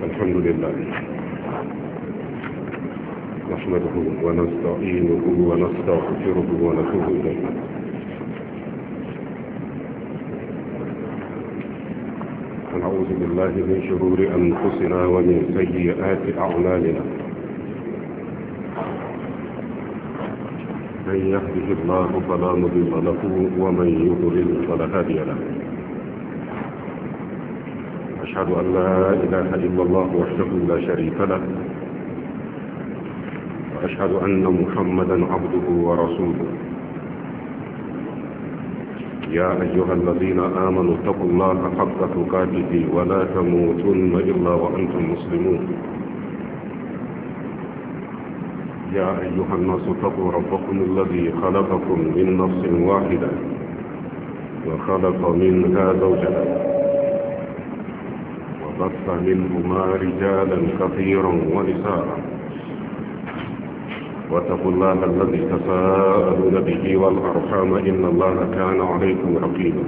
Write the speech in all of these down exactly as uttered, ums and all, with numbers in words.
الحمد لله نحمده ونستعينه ونستغفره ونتوب إليه ونعوذ بالله من شرور أنفسنا ومن سيئات أعمالنا من يهده الله فلا مضل له ومن يضلل فلا هادي له أشهد أن لا إله إلا الله وحده لا شريك له وأشهد أن محمدا عبده ورسوله يا أيها الذين آمنوا اتقوا الله حق تقاته ولا تموتن إلا وأنتم مسلمون يا أيها الناس اتقوا ربكم الذي خلقكم من نفس واحدة وخلق منها زوجها وبث منهما رجالا كثيرا ونساء واتقوا الله الذي تساءلون به والأرحام إن الله كان عليكم رقيبا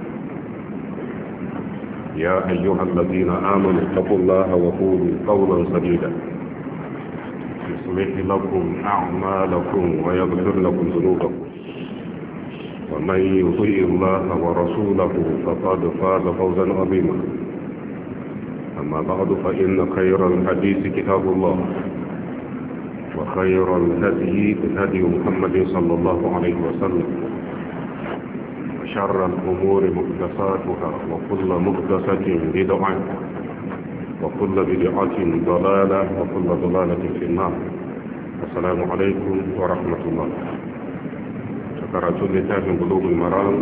يا أيها الذين آمنوا اتقوا الله وقولوا قولا سديدا يصلح لكم أعمالكم ويغفر لكم ذنوبكم ومن يطيع الله ورسوله فقد فاز فوزا عظيما أما بعد فإن خير الحديث كتاب الله وخير الهدي هدي محمد صلى الله عليه وسلم وشر الأمور محدثاتها وكل محدثة بدعة وكل بدعة ضلالة وكل ضلالة في النار. السلام عليكم ورحمة الله. شكرت لتاج قلوب المرام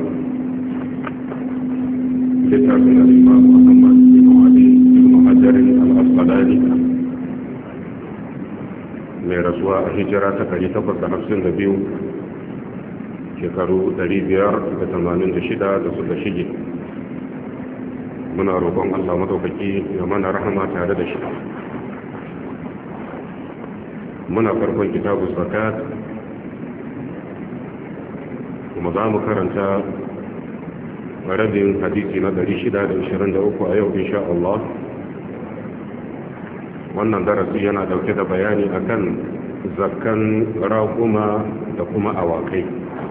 لتاج الإمام محمد بن علي بن حجر الأسقلاني mai rasuwa a hijira ta ɗari takwas da hamsin da biyu shekaru ɗari biyar da tamanin da shida da suka shige. Muna roƙon Allah madaukaki ya mana rahama tare da shi. Muna farkon kitabu zakat kuma za mu karanta rabin hadisi na ɗari shida da ashirin da uku a yau insha Allah. Wannan darasi yana dauke da bayani akan zakkan raƙuma da kuma awakai.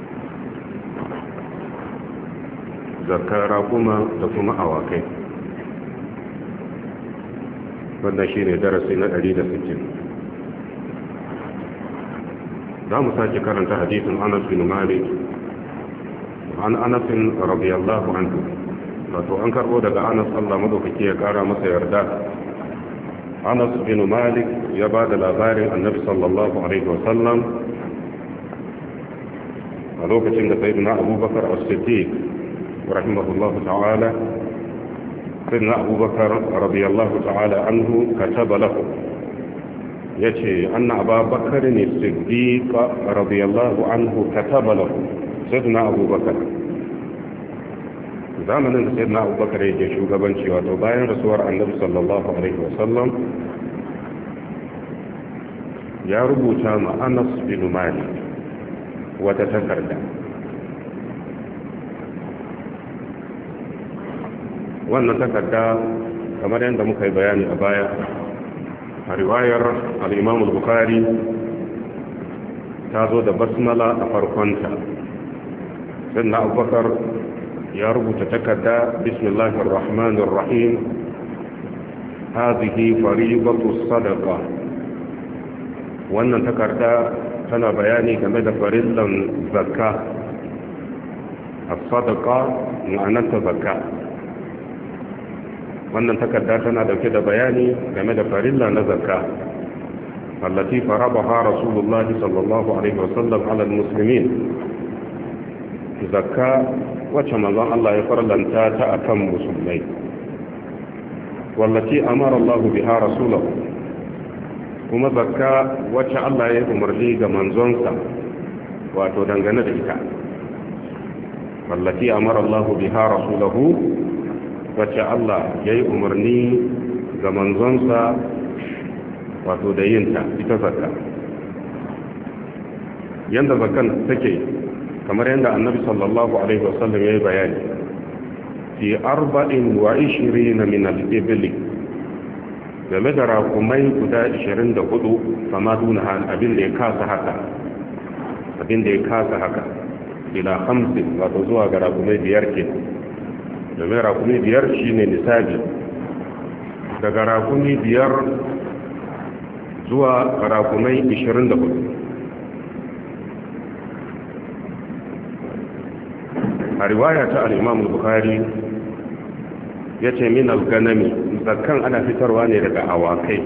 Zakkan raƙuma da kuma awakai. Wannan shine darasi na ɗari da sittin. Za mu sake karanta hadisin Anas bin Malik. An Anas radiyallahu anhu. Wato an karbo daga Anas, Allah madaukaki ya kara masa yarda. Anas bin Malik ya ba da labarin Annabi sallallahu alaihi wasallam a lokacin da sayyidina Abubakar as-Siddiq rahimahullahu ta'ala sayyidina Abubakar radiyallahu ta'ala anhu kataba lahu yace anna Abubakar as-Siddiq radiyallahu anhu kataba lahu sayyidina Abubakar zamanin da sayyidina Abubakar yake shugabanci wato bayan rasuwar Annabi sallallahu alaihi wasallam ya rubuta ma Anas bin Malik wata takarda. Wannan takarda kamar yadda muka yi bayani a baya a riwayar al-Imam al-Bukhari ta zo da basmala a farkonta. sayyidina Abubakar ya rubuta takarda bismillahir rahmanir rahim hadhihi fariidatu sadaqa. Wannan takarda tana bayani game da farillan zakka. as-sadaqa ma'anar zakka. Wannan takarda tana dauke da bayani game da farilla na zakka allati farabaha rasulullahi sallallahu alaihi wasallam ala al-muslimin. Zakka wacce manzon Allah ya farlanta ta akan musulmai, wallati amara Allah biha rasulahu, kuma zakka wacce Allah ya umarni ga manzonsa wato dangane da ita. wallati amara Allah biha rasulahu, wacce Allah ya yi umarni ga manzonsa wato da yinta ita zakka. Yanda zakkan take kamar yadda annabi sallallahu alaihi wasallam ya yi bayani fi arba'in wa ishirina min al-ibli game da rakumai guda ishirin da hudu fama duna abin da ya kasa haka abin da ya kasa haka ila hamsin wato zuwa ga rakumai biyar ke domin rakumai biyar shine nisabi daga rakumai biyar zuwa rakumai ishirin da hudu a riwaya ta al-imam al-bukhari ya ce min al-ganami zakkan ana fitarwa ne daga awakai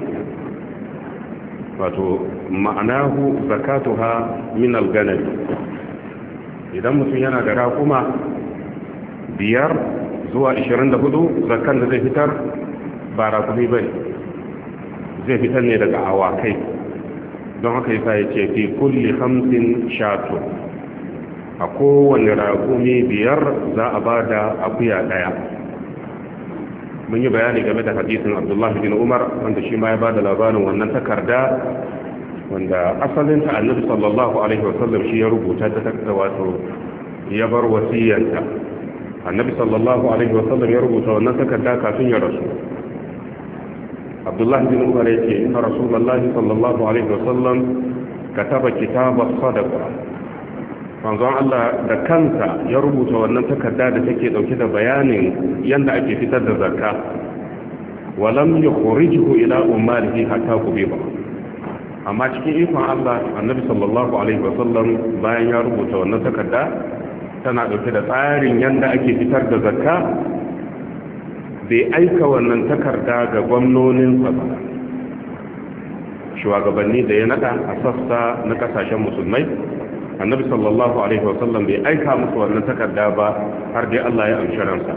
wato ma'anahu zakatuha min al-ganami idan mutum yana da rakuma biyar zuwa ishirin da hudu zakkan da zai fitar ba rakumi bane zai fitar ne daga awakai don haka yasa ya ce fi kulli hamsin shatu a kowane rakumi biyar za a ba da akuya daya mun yi bayani game da hadisin abdullahi bin umar wanda shi ma ya ba da labarin wannan takarda wanda asalinta annabi sallallahu alaihi wasallam shi ya rubuta ta takarda wato ya bar wasiyanta annabi sallallahu alaihi wasallam ya rubuta wannan takarda kafin ya rasu abdullahi bin umar ya ce inna rasulullahi sallallahu alaihi wasallam kataba kitaba sadaqa manzon Allah da kansa ya rubuta wannan takarda da take dauke da bayanin yanda ake fitar da zakka walam yukhrijuhu ila ummalihi hatta qubiba amma cikin ikon Allah annabi sallallahu alaihi wasallam bayan ya rubuta wannan takarda tana dauke da tsarin yanda ake fitar da zakka bai aika wannan takarda ga gwamnonin sa shugabanni da ya nada a sassa na kasashen musulmai annabi sallallahu alaihi wasallam bai aika musu wannan takarda ba har dai Allah ya amshi ransa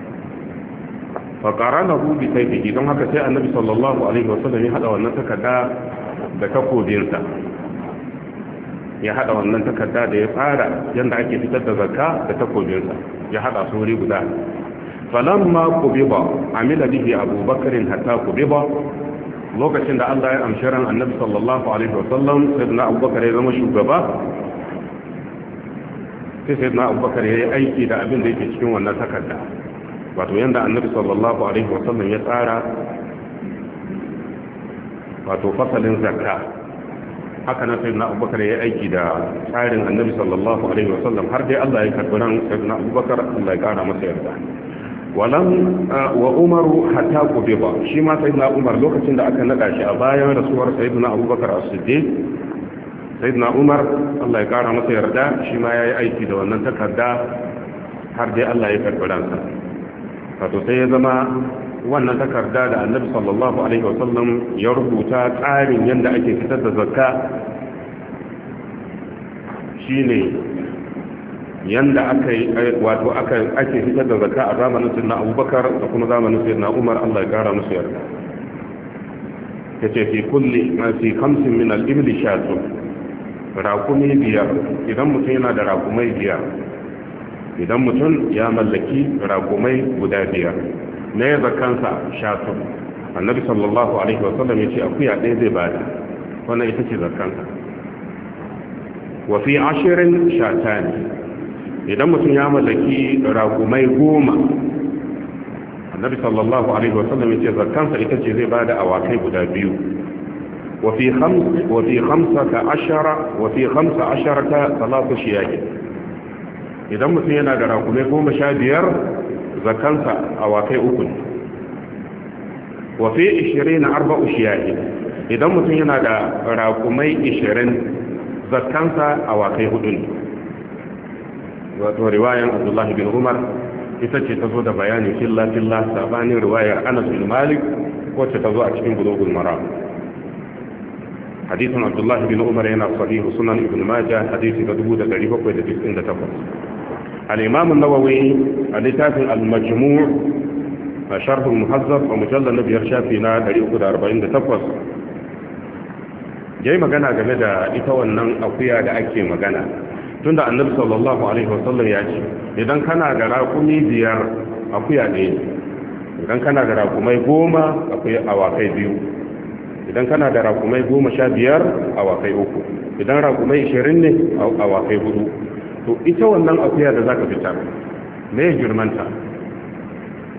fa qaranahu bi sayfihi don haka sai annabi sallallahu alaihi wasallam ya hada wannan takarda da takobinsa ya hada wannan takarda da ya tsara yanda ake fitar da zakka da takobinsa ya hada su wuri guda falamma qubiba amila bihi abubakar hatta qubiba lokacin da Allah ya amshi ran annabi sallallahu alaihi wasallam sayyidina abubakar ya zama shugaba sai sai na abubakar ya yi aiki da abin da yake cikin wannan takarda wato yadda annabi sallallahu alaihi wasallam ya tsara wato fasalin zakka haka na sai na abubakar ya yi aiki da tsarin annabi sallallahu alaihi wasallam har dai Allah ya karbi ran sai na abubakar Allah ya kara masa yarda walam wa umaru hatta qubiba shi ma sai na umar lokacin da aka nada shi a bayan rasuwar sayyidina abubakar as-siddiq sayyidina umar Allah ya kara masa yarda shi ma yayi aiki da wannan takarda har dai Allah ya karbi ransa wato sai ya zama wannan takarda da annabi sallallahu alaihi wasallam ya rubuta tsarin yanda ake fitar da zakka shine yanda aka wato aka ake fitar da zakka a zamanin sayyidina abubakar da kuma zamanin sayyidina umar Allah ya kara masa yarda yace fi kulli ma fi khamsin min al-ibli shatun rakumi biyar idan mutum yana da rakumai biyar idan mutum ya mallaki rakumai guda biyar na ya zakansa shatu annabi sallallahu alaihi wasallam ya ce akuya ɗaya zai bada wannan ita ce zakansa wa fi ashirin shatani idan mutum ya mallaki rakumai goma annabi sallallahu alaihi wasallam ya ce zakansa ita ce zai bada awakai guda biyu وفي خمس وفي خمسة عشر وفي خمسة عشرة ثلاث شياج إذا مثل ينا دراكم يقوم شابير زكانسا أواكي أكل وفي عشرين أربع شياج إذا مثل ينا دراكم عشرين زكانسا أواكي هدن ورواية عبد الله بن عمر ita ce ta zo da bayani filla filla sabanin riwayar Anas bin Malik wacce ta zo a cikin Bulughul Maram hadisin Abdullah bin Umar yana sahih sunan Ibn Majah hadisi da dubu da dari bakwai da tis'in da takwas al-Imam an-Nawawi a littafin al-Majmu' sharh al-Muhazzab wa mujallad na biyar shafi na dari uku da arba'in da takwas yayi magana game da ita wannan akuya da ake magana tunda annabi sallallahu alaihi wasallam ya ce idan kana da raƙumi biyar akuya ɗaya idan kana da raƙumai goma akwai awakai biyu idan kana da raƙumai goma sha biyar awakai uku idan raƙumai ishirin ne awakai hudu to ita wannan akuya da zaka fitar me girmanta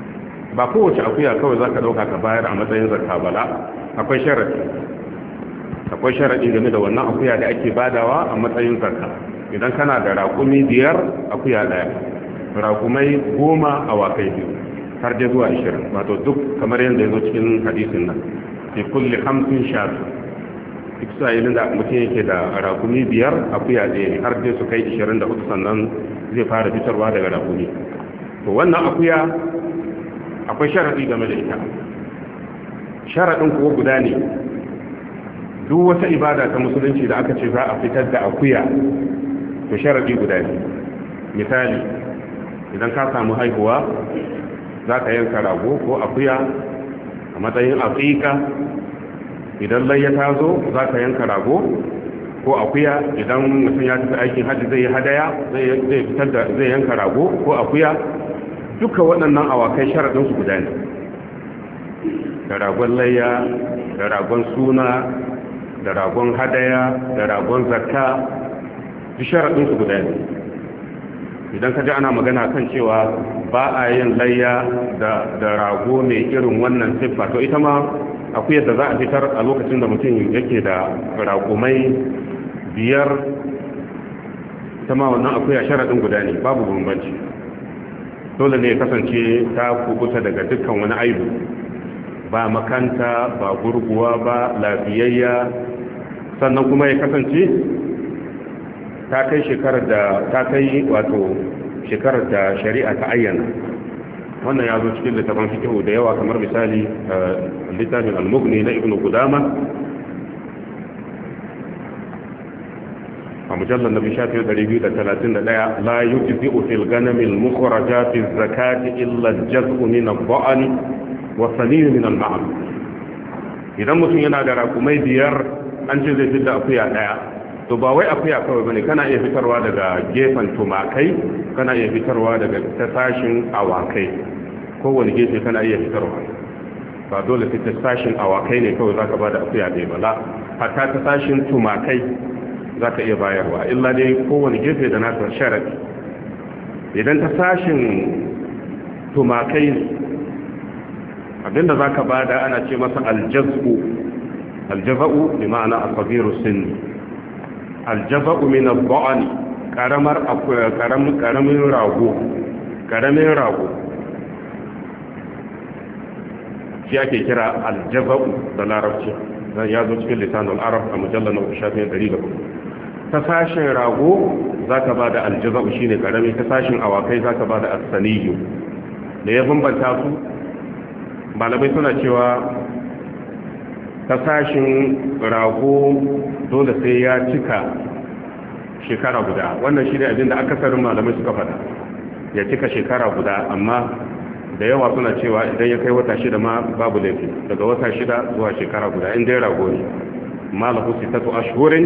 ba kowace akuya kawai za ka ɗauka ka bayar a matsayin zakka bala akwai sharaɗi akwai sharaɗi game da wannan akuya da ake badawa a matsayin zakka idan kana da raƙumi biyar akuya ɗaya raƙumai goma awakai biyu har dai zuwa ashirin wato duk kamar yadda ya zo cikin hadisin nan fi kulli hamsin shatu duk sa'ilin da mutum yake da raƙumi biyar akuya ɗaya har dai su kai ashirin da hudu sannan zai fara fitarwa daga raƙumi to wannan akuya akwai sharaɗi game da ita sharaɗin kuwa guda ne duk wata ibada ta musulunci da aka ce za a fitar da akuya to sharaɗi guda ne misali idan ka samu haihuwa za ka yanka rago ko akuya a matsayin aqiqa idan layya ta zo za ka yanka rago ko akuya idan mutum ya tafi aikin hajji zai yi hadaya zai fitar da zai yanka rago ko akuya duka waɗannan awakai sharaɗinsu guda ne da ragon layya da ragon suna da ragon hadaya da ragon zakka duk sharaɗinsu guda ne idan ka ji ana magana kan cewa ba a yin layya da rago mai irin wannan siffa to ita ma akuyar da za a fitar a lokacin da mutum yake da ragomai biyar ita ma wannan akuya sharaɗin guda ne babu bambanci dole ne ya kasance ta kubuta daga dukkan wani aibu ba makanta ba gurguwa ba lafiyayya sannan kuma ya kasance ta kai shekarar da ta kai wato shekarar da shari'a ta ayyana wannan ya zo cikin littafin fiqh da yawa kamar misali littafin al-mughni na ibnu qudama a mujallar nabi shafi ɗari biyu da talatin da ɗaya la yujzi'u fil ganami al-mukhrajati az-zakati illa al-jaz'u min al-ba'ni wa sanin min al-ma'am idan mutum yana da rakumai biyar an ce zai fitar akuya daya to ba wai akuya kawai bane kana iya fitarwa daga gefen tumakai kana iya fitarwa daga tasashin awakai kowane gefe kana iya fitarwa ba dole sai tasashin awakai ne kawai zaka bada akuya ɗaya ba la hatta tasashin tumakai zaka iya bayarwa illa dai kowane gefe da nasa sharadi idan tasashin tumakai abinda zaka bada ana ce masa aljaz'u aljaz'u bi ma'ana al-sabiru sinni aljaza'u min al-ba'ani karamar karamin karamin rago karamin rago shi ake kira aljaza'u da larabci ya zo cikin lisanul arab a mujallal na shafin ɗari da hudu ta sashin rago zaka bada aljaza'u shine karami ta sashin awakai zaka bada as-saniyu da ya bambanta su malamai suna cewa ta sashin rago dole sai ya cika shekara guda wannan shi ne abinda akasarin malamai suka fada ya cika shekara guda amma da yawa suna cewa idan ya kai wata shida ma babu laifi daga wata shida zuwa shekara guda in dai rago ne malahu sitatu ashhurin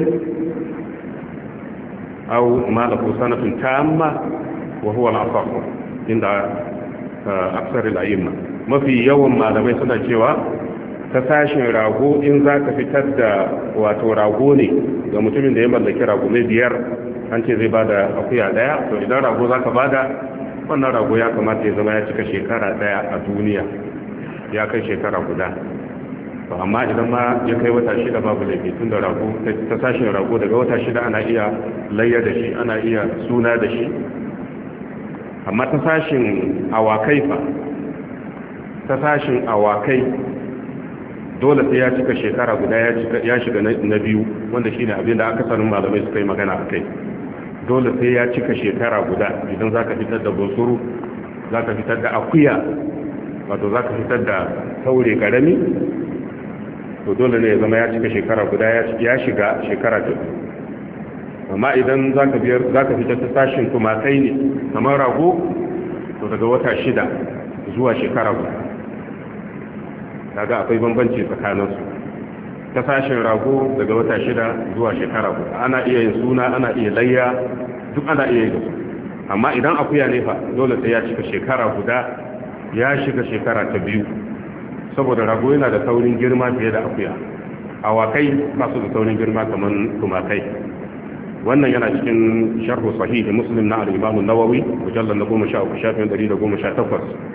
aw malahu sanatun tamma wa huwa al-asah inda aksar al-a'imma mafi yawan malamai suna cewa ta sashin rago in za ka fitar da wato rago ne ga mutumin da ya mallaki rago mai biyar an ce zai bada akuya daya to idan rago za ka bada wannan rago ya kamata ya zama ya cika shekara daya a duniya ya kai shekara guda to amma idan ma ya kai wata shida babu laifi tun da rago ta sashin rago daga wata shida ana iya layya da shi ana iya suna da shi amma ta sashin awakai fa ta sashin awakai dole sai ya cika shekara guda ya shiga na biyu wanda shine abin da akasarin malamai suka yi magana a kai dole sai ya cika shekara guda idan zaka fitar da bosuru zaka fitar da akuya wato zaka fitar da taure karami to dole ne ya zama ya cika shekara guda ya shiga shekara ta amma idan zaka biyar zaka fitar ta sashin tumakai ne kamar rago to daga wata shida zuwa shekara guda kaga akwai bambanci tsakaninsu ta sashin rago daga wata shida zuwa shekara guda ana iya yin suna ana iya layya duk ana iya yin su amma idan akuya ne fa dole sai ya cika shekara guda ya shiga shekara ta biyu saboda rago yana da saurin girma fiye da akuya awakai ba su da saurin girma kamar tumakai wannan yana cikin sharhu sahihi muslim na al-imam an-nawawi mujallal na goma sha uku shafin ɗari da goma sha takwas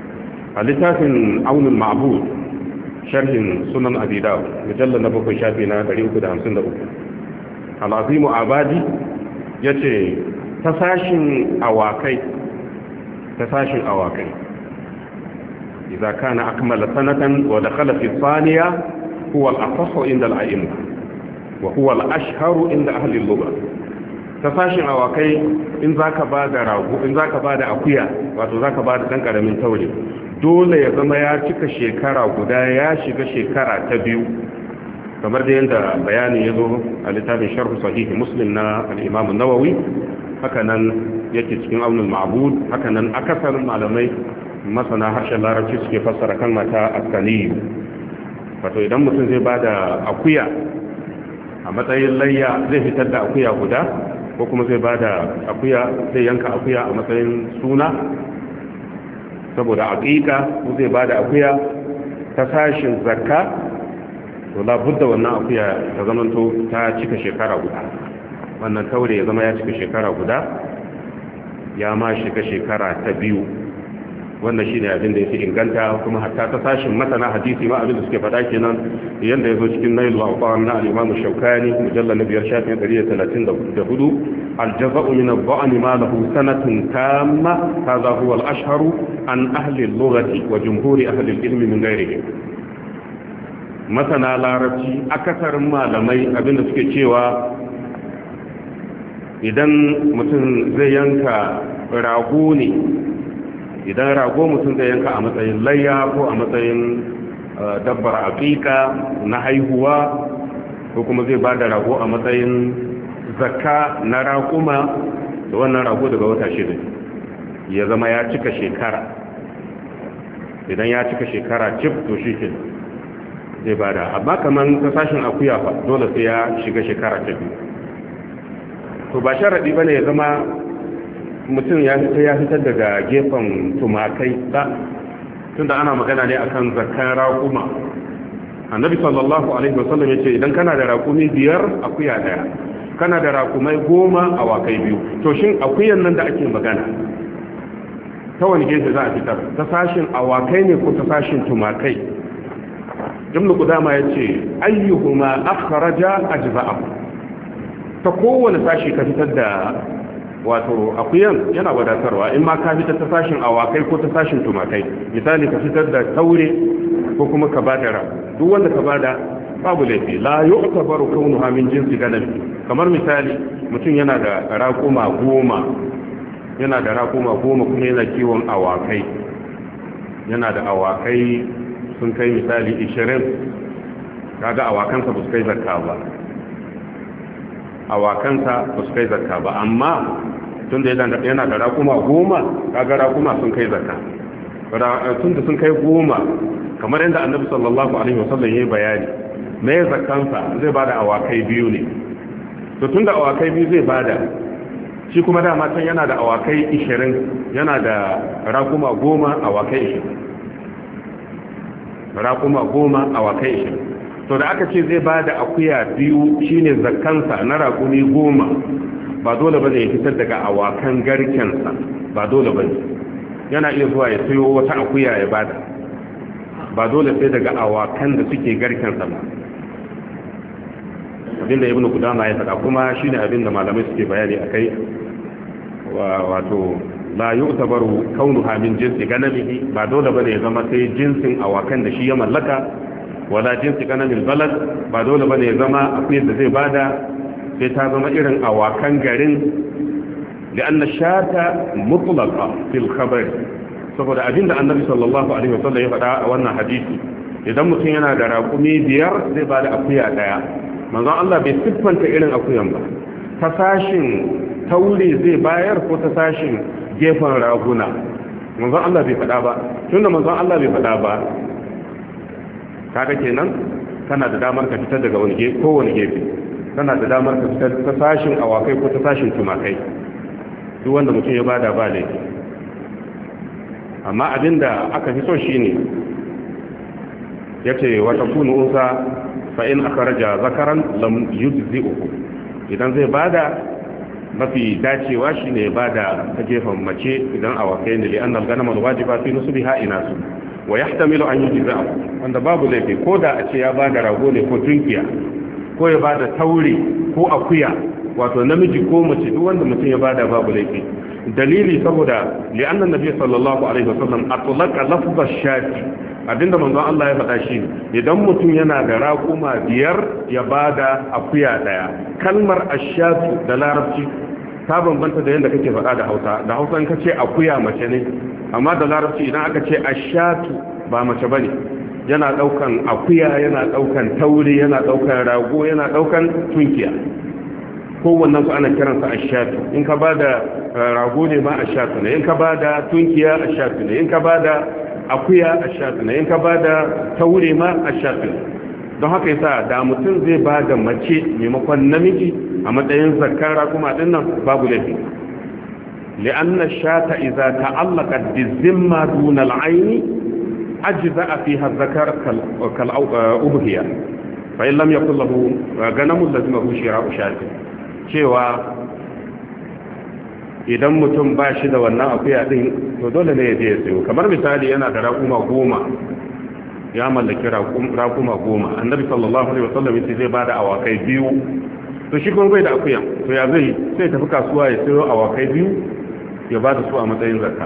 a littafin aunul ma'bud sharhin sunan abi dawud mujallal na bakwai shafi na ɗari uku da hamsin da uku al-azimu abadi yace ta sashin awakai ta sashin awakai idza kana akmala sanatan wa dakhala fi thaniya huwa al-asahhu inda al-a'imma wa huwa al-ashharu inda ahli al-lugha ta sashin awakai in zaka bada rago in zaka bada akuya wato zaka bada dan karamin taure dole ya zama ya cika shekara guda ya shiga shekara ta biyu kamar da yanda bayani yazo a littafin sharh sahih muslim na al-imam an-nawawi haka nan yake cikin aunul ma'bud haka nan akasar malamai masana harshen larabci suke fassara kalma ta askani wato idan mutum zai bada akuya a matsayin layya zai fitar da akuya guda ko kuma zai bada akuya zai yanka akuya a matsayin suna saboda aqiqa ko zai bada akuya ta sashin zakka to la budda wannan akuya ta zamanto ta cika shekara guda wannan taure ya zama ya cika shekara guda ya ma shiga shekara ta biyu wannan shine abin da yake inganta kuma hatta ta sashin masana hadisi ma abin da suke faɗa kenan yanda yazo cikin Nail al-Awqan na al-Imam Shawkani mujallal na biyar shafin ɗari da talatin da hudu al-jaza'u min ad-da'n ma lahu sanatun tamma hadha huwa al-ashharu an ahli al-lughati wa jumhur ahli al-ilm min ghairihi masana larabci akasarin malamai abin da suke cewa idan mutum zai yanka rago ne idan rago mutum zai yanka a matsayin layya ko a matsayin dabbar aqiqa na haihuwa ko kuma zai ba da rago a matsayin zakka na raƙuma da wannan rago daga wata shida ya zama ya cika shekara idan ya cika shekara cif to shi ke zai ba da amma kamar kasashen akuya fa dole sai ya shiga shekara ta biyu to ba sharaɗi ba ne ya zama mutum ya fita ya fitar daga gefen tumakai ba tunda ana magana ne akan zakkan raƙuma annabi sallallahu alaihi wasallam yace idan kana da raƙumi biyar akuya daya kana da raƙumai goma awakai biyu to shin akuyan nan da ake magana ta wani gefe za a fitar ta sashin awakai ne ko ta sashin tumakai ibnu qudama yace ayyuhuma akhraja ajza'ahu ta kowane sashi ka fitar da wato akuyan yana wadatarwa in ma ka fitar ta sashin awakai ko ta sashin tumakai misali ka fitar da taure ko kuma ka bada ra duk wanda ka bada babu laifi la yu'tabaru kaunuha min jinsi ganam kamar misali mutum yana da raƙuma goma yana da raƙuma goma kuma yana kiwon awakai yana da awakai sun kai misali ishirin kaga awakansa ba su kai zakka ba awakansa ba su kai zakka ba amma tun da yana da rakuma goma kaga rakuma sun kai zakka tun da sun kai goma kamar yadda annabi sallallahu alaihi wasallam ya bayani me zakkansa zai bada awakai biyu ne to tun da awakai biyu zai bada shi kuma dama can yana da awakai ishirin yana da rakuma goma awakai ishirin rakuma goma awakai ishirin to da aka ce zai ba da akuya biyu shine zakkansa na raƙumi goma ba dole ba ne ya fitar daga awakan garkensa ba dole ba ne yana iya zuwa ya sayo wata akuya ya bada ba dole sai daga awakan da suke garkensa ba abinda ibn Qudama ya faɗa kuma shine abinda malamai suke bayani akai wato la yu'tabaru kaunuha min jinsi ganamihi ba dole ba ne ya zama sai jinsin awakan da shi ya mallaka wala jinsi kanamin balad ba dole bane ya zama akwai da zai bada sai ta zama irin awakan garin lianna shata mutlaqa fil khabar saboda abinda annabi sallallahu alaihi wasallam ya faɗa a wannan hadisi idan mutum yana da raƙumi biyar zai bada akuya daya manzon Allah bai siffanta irin akuyan ba ta sashin taure zai bayar ko ta sashin gefen raguna manzon Allah bai faɗa ba tunda manzon Allah bai faɗa ba kaga kenan kana da damar ka fitar daga wani gefe ko wani gefe kana da damar ka fitar ta sashin awakai ko ta sashin tumakai duk wanda mutum ya bada ba laifi amma abinda aka fi so shine yace wa takunu unsa fa in akhraja zakaran lam yujzi'uhu idan zai bada mafi dacewa shine ya bada ta gefen mace idan awakai ne li annal ganama alwajiba fi nusbiha inasu wa yahtamilu an yujza wanda babu laifi ko da a ce ya bada rago ne ko tunkiya ko ya bada taure ko akuya wato namiji ko mace duk wanda mutum ya bada babu laifi dalili saboda li'anna nabi sallallahu alaihi wasallam atlaqa lafza shati abinda manzon Allah ya faɗa shi idan mutum yana da raƙuma biyar ya bada akuya daya kalmar ashatu da larabci ta bambanta da yadda kake faɗa da Hausa da Hausa in kace akuya mace ne amma da larabci idan aka ce ashatu ba mace bane yana daukan akuya yana daukan taure yana daukan rago yana daukan tunkiya kowannen su ana kiransa ashatu in ka bada rago ne ma ashatu ne in ka bada tunkiya ashatu ne in ka bada akuya ashatu ne in ka bada taure ma ashatu ne don haka yasa da mutum zai bada mace maimakon namiji a matsayin zakara kuma dinnan babu laifi li'anna shata idza ta'allaqat bizimma duna al'ayn ajza'a fiha zakar kal ubhiya fa in lam yakul lahu ganamun lazimahu shira'u shati cewa idan mutum ba shi da wannan akuya din to dole ne ya je ya sayo kamar misali yana da raƙuma goma ya mallaki raƙuma goma annabi sallallahu alaihi wasallam yace zai bada awakai biyu to shi kuma bai da akuya to ya zai sai tafi kasuwa ya sayo awakai biyu ya bada su a matsayin zakka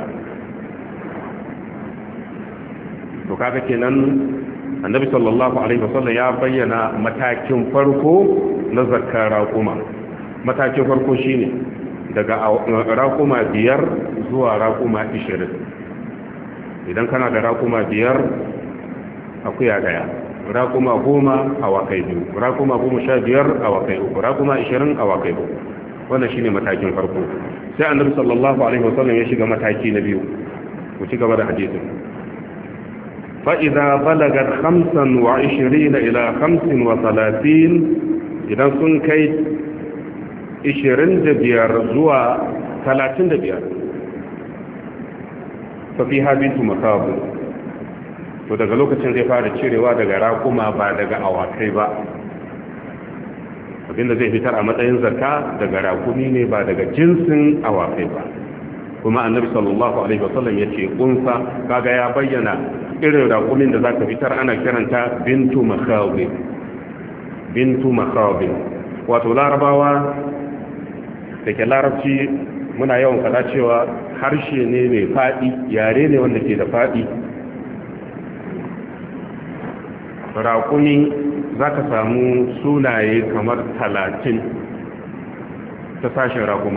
to kaga kenan annabi sallallahu alaihi wasallam ya bayyana matakin farko na zakkar raƙuma matakin farko shine daga raƙuma biyar zuwa raƙuma ishirin idan kana da raƙuma biyar akuya daya raƙuma goma awakai biyu raƙuma goma sha biyar awakai uku raƙuma ishirin awakai uku wannan shine matakin farko sai annabi sallallahu alaihi wasallam ya shiga mataki na biyu ku ci gaba da hadisin fa idza balagat khamsan wa ishirina ila khamsin wa talatin idan sun kai ishirin da biyar zuwa talatin da biyar fafi habintu makabu to daga lokacin zai fara cirewa daga raƙuma ba daga awakai ba abinda zai fitar a matsayin zakka daga raƙumi ne ba daga jinsin awakai ba kuma annabi sallallahu alaihi wasallam ya ce kunsa kaga ya bayyana irin raƙumin da zaka fitar ana kiranta bintu makhabi bintu makhabi wato larabawa da ke larabci muna yawan faɗa cewa harshe ne mai faɗi yare ne wanda ke da faɗi raƙumi za ka samu sunaye kamar talatin ta sashen raƙuma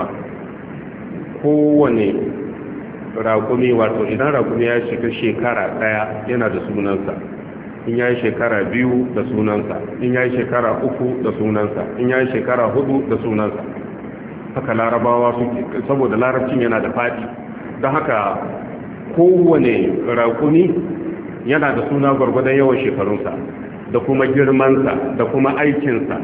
kowane raƙumi wato idan raƙumi ya shiga shekara ɗaya yana da sunansa in ya yi shekara biyu da sunansa in ya yi shekara uku da sunansa in ya yi shekara hudu da sunansa haka larabawa suke saboda larabcin yana da faɗi don haka kowane raƙumi yana da suna gwargwadon yawan shekarunsa da kuma girmansa da kuma aikinsa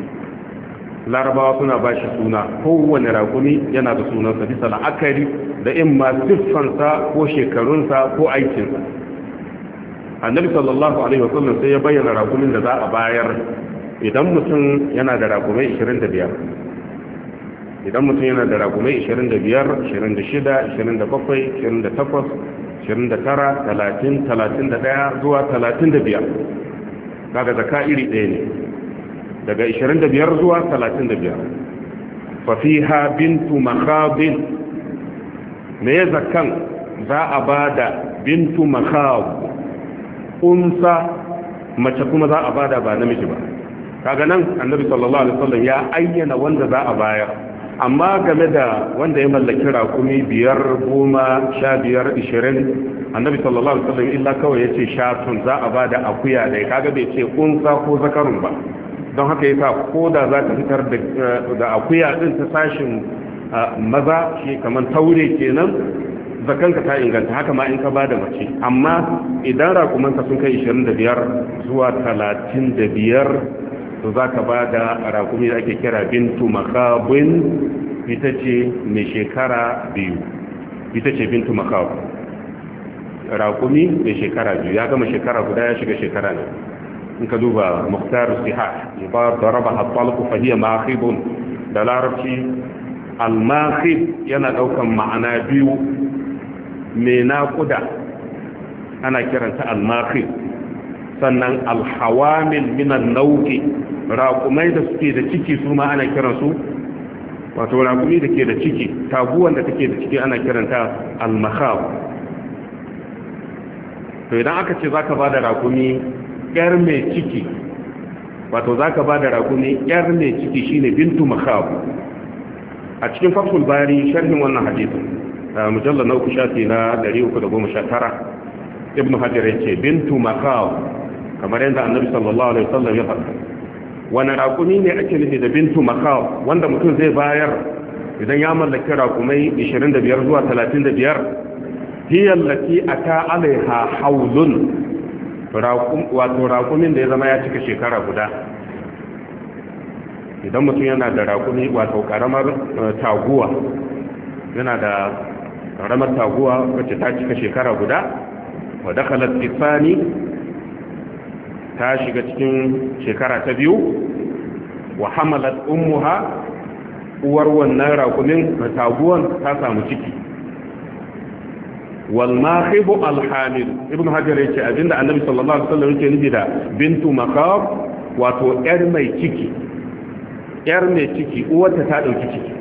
larabawa suna ba shi suna kowane raƙumi yana da sunansa bisa la'akari da in ma siffansa ko shekarunsa ko aikinsa annabi sallallahu alaihi wasallam sai ya bayyana raƙumin da za a bayar idan mutum yana da raƙumai ishirin da biyar idan mutum yana da raƙumai ishirin da biyar, ishirin da shida, ishirin da bakwai, ishirin da takwas, ishirin da tara, talatin, talatin da ɗaya zuwa talatin da biyar daga zaka iri ɗaya ne daga ishirin da biyar zuwa talatin da biyar fafiha bintu makhabin me ya zakan za a ba da bintu makhab unsa mace kuma za a ba da ba namiji ba kaga nan annabi sallallahu alaihi wasallam ya ayyana wanda za a bayar amma game da wanda ya mallaki rakumi biyar goma sha biyar ishirin annabi sallallahu alaihi wasallam illa kawai ya ce shatun za a ba da akuya da kaga bai ce unsa ko zakarun ba don haka yasa ko da za ka fitar da akuya din ta sashin maza shi kamar taure kenan zakanka ta inganta haka ma in ka ba da mace amma idan rakumanka sun kai ishirin da biyar zuwa talatin da biyar to za ka ba da rakumi da ake kira bintu makabin ita ce mai shekara biyu ita ce bintu makabin rakumi mai shekara biyu ya gama shekara guda ya shiga shekara ne in ka duba muhtar siha ba da raba hatsalku fahiyar makhibun da larabci al-makhib yana daukan ma'ana biyu mai naƙuda ana kiranta al-makhir. Sannan al-hawamil min an-nawqi raqumai da suke da ciki su ma ana kiransu wato raqumi da ke da ciki taguwan da take da ciki ana kiranta al-makhab. to idan aka ce zaka bada raqumi yar mai ciki wato zaka bada raqumi yar mai ciki shine bintu makhab. a cikin fathul bari sharhin wannan hadisi mujallal na uku shafi na ɗari uku da goma sha tara ibnu hajar yace bintu makhab kamar yadda annabi sallallahu alaihi wasallam ya faɗa. wani raƙumi ne ake nufi da bintu makhab wanda mutum zai bayar idan ya mallaki raƙumai ishirin da biyar zuwa talatin da biyar hiya allati ata alaiha haulun wato raƙumin da ya zama ya cika shekara guda. idan mutum yana da raƙumi wato karamar taguwa yana da karamar taguwa wacce ta cika shekara guda wa dakhalat tisani ta shiga cikin shekara ta biyu wa hamalat ummuha uwar wannan raƙumin taguwan ta samu ciki wal mahibu al hamil ibn hajar yace abinda annabi sallallahu alaihi wasallam yake nufi da bintu makhab wato yar mai ciki yar mai ciki uwarta ta dauki ciki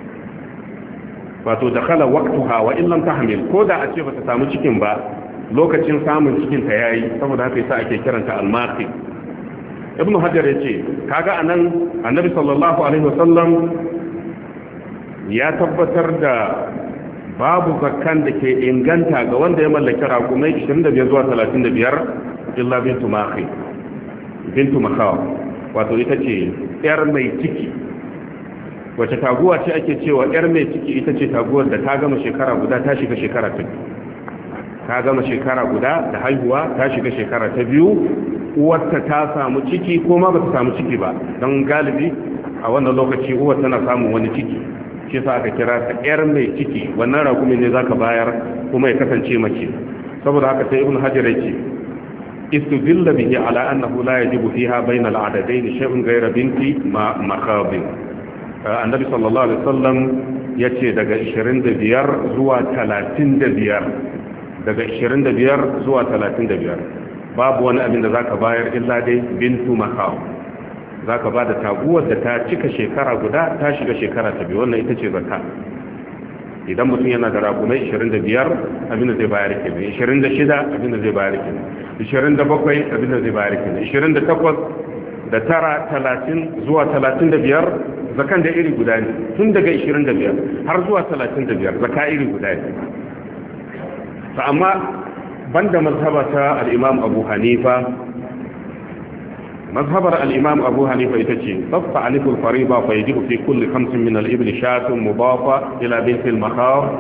wato dakhala waqtuha wa in lam tahmil ko da a ce bata samu cikin ba lokacin samun cikin ta yayi saboda haka yasa ake kiranta al-maqi. ibnu hajar yace kaga anan annabi sallallahu alaihi wasallam ya tabbatar da babu zakkan da ke inganta ga wanda ya mallaki raƙumai ishirin da biyar zuwa talatin da biyar illa bintu maqi bintu makhaw wato ita ce yar mai ciki. wace taguwa ce ake cewa yar mai ciki ita ce taguwar da ta gama shekara guda ta shiga shekara ta ta gama shekara guda da haihuwa ta shiga shekara ta biyu uwarta ta samu ciki ko ma ba ta samu ciki ba don galibi a wannan lokaci uwar tana samun wani ciki shi sa aka kira ta yar mai ciki wannan rakumin ne zaka bayar kuma ya kasance mace saboda haka sai ibn hajar yake istudilla bihi ala annahu la yajibu fiha bayna al-adadayn shay'un ghayra binti ma makhabin annabi sallallahu alaihi wasallam yace daga ishirin da biyar zuwa talatin da biyar daga ishirin da biyar zuwa talatin da biyar babu wani abin da zaka bayar illa dai bintu makhaw zaka bada taguwar da ta cika shekara guda ta shiga shekara ta biyu wannan ita ce zakka idan mutum yana da raƙumai ishirin da biyar abin da zai bayar kenan ishirin da shida abin da zai bayar kenan ishirin da bakwai abin da zai bayar kenan ishirin da takwas da tara talatin zuwa talatin da biyar zakan da iri guda ne tun daga ishirin da biyar har zuwa talatin da biyar zaka iri guda ne ta amma banda mazhaba ta al-imam abu hanifa mazhabar al-imam abu hanifa ita ce safa aliful fariba fa yajibu fi kulli khamsin min al-ibl shatun mudafa ila bint al-makhar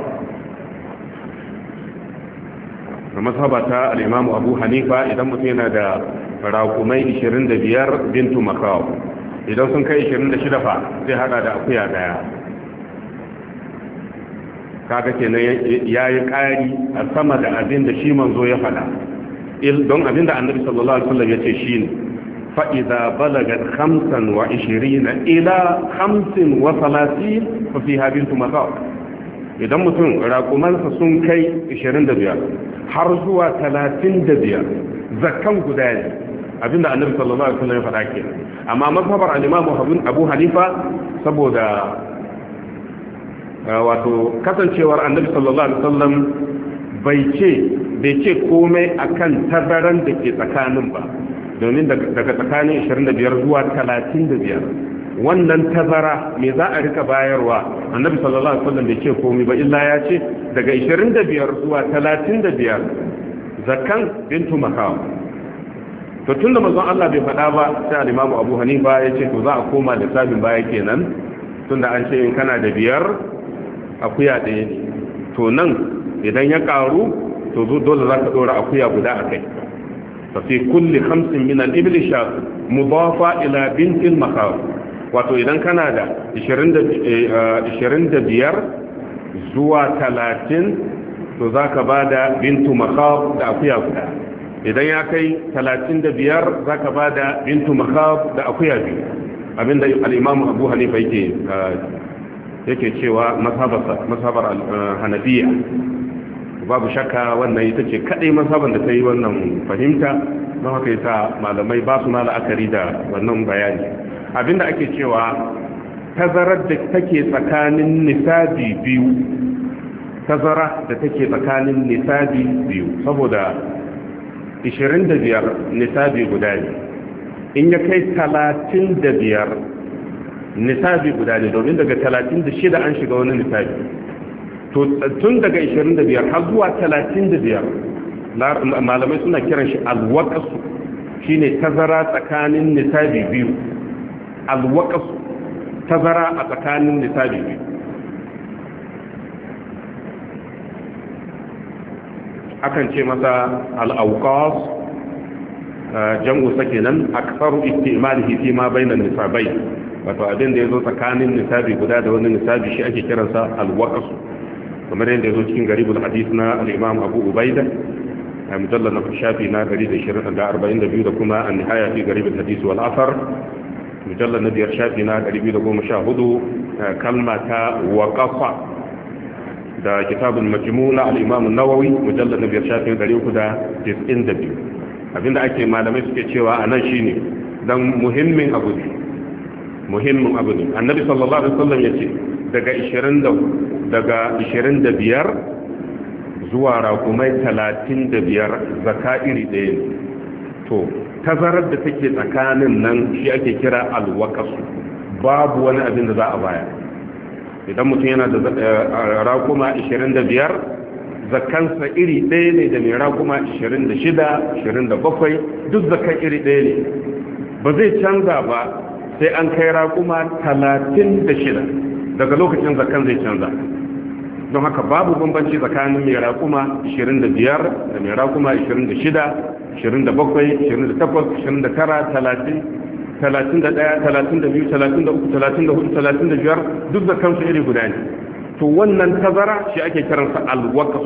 mazhaba ta al-imam abu hanifa idan mutum yana da raƙumai ishirin da biyar bintu makhar idan sun kai ishirin da shida fa zai hada da akuya daya kaga kenan yayi ƙari a sama da abin da shi manzo ya faɗa don abin da annabi sallallahu alaihi wasallam yace shine fa idza balagat khamsan wa ishirina ila khamsin wa salasin fa fiha bintu makhar idan mutum raƙumansa sun kai ishirin da biyar har zuwa talatin da biyar zakkan guda ne abinda annabi sallallahu alaihi wasallam ya faɗa kenan amma mazhabar al-imam Abu Hanifa saboda wato kasancewar annabi sallallahu alaihi wasallam bai ce bai ce komai akan tazaran da ke tsakanin ba domin daga tsakanin ishirin da biyar zuwa talatin da biyar wannan tazara me za a rika bayarwa annabi sallallahu alaihi wasallam bai ce komai ba illa ya ce daga ishirin da biyar zuwa talatin da biyar zakan bintu makaw to tunda manzon Allah bai faɗa ba sai al-Imam Abu Hanifa ya ce to za a koma da sabin baya kenan tunda an ce in kana da biyar akuya ɗaya ne to nan idan ya karu to zo dole za ka dora akuya guda a kai fa fi kulli khamsin min al-ibli shat mudafa ila binti al-makaw wato idan kana da ishirin da biyar zuwa talatin to za ka ba da bintu makhab da akuya guda idan ya kai talatin da biyar za ka ba da bintu makhab da akuya biyu abinda al'imamu abu hanifa yake cewa mazhabar hanafiya babu shakka wannan ita ce kadai mazhaban da ta yi wannan fahimta don haka yasa malamai ba su na la'akari da wannan bayani abinda ake cewa tazarar da take tsakanin nisabi biyu tazara da take tsakanin nisabi biyu saboda ishirin da biyar nisabi guda ne in ya kai talatin da biyar nisabi guda ne domin daga talatin da shida an shiga wani nisabi to tun daga ishirin da biyar har zuwa talatin da biyar malamai suna kiran shi alwaqasu shine tazara tsakanin nisabi biyu alwaqasu tazara a tsakanin nisabi biyu akan ce masa al-awqas jam'u sakinan aksaru istimalihi fi ma bainan nisabai wato abin da yazo tsakanin nisabi guda da wani nisabi shi ake kiransa al-waqas kamar yadda yazo cikin garibul hadith na al-imam Abu Ubaida a mujallad na shafi na one forty-two da kuma an-nihaya fi garibul hadith wal athar mujallad na biyar shafi na two fourteen kalma ta waqafa da kitabul majmu' na al-imam an-nawawi mujallad na biyar shafi three ninety-two abinda ake malamai suke cewa anan shine dan muhimmin abu ne muhimmin abu ne annabi sallallahu alaihi wasallam yace daga ishirin daga ishirin da biyar zuwa rakumai talatin da biyar zakka iri ɗaya ne to tazarar da take tsakanin nan shi ake kira al-waqas babu wani abin da za a baya idan mutum yana da rakuma ishirin da biyar zakkansa iri ɗaya ne da mai rakuma ishirin da shida ishirin da bakwai duk zakkan iri ɗaya ne ba zai canza ba sai an kai rakuma talatin da shida daga lokacin zakkan zai canza don haka babu bambanci tsakanin mai rakuma ishirin da biyar da mai rakuma ishirin da shida ishirin da bakwai ishirin da takwas ishirin da tara talatin talatin da ɗaya talatin da biyu talatin da uku talatin da hudu talatin da biyar duk zakkansu iri guda ne to wannan tazara shi ake kiransa al-waqf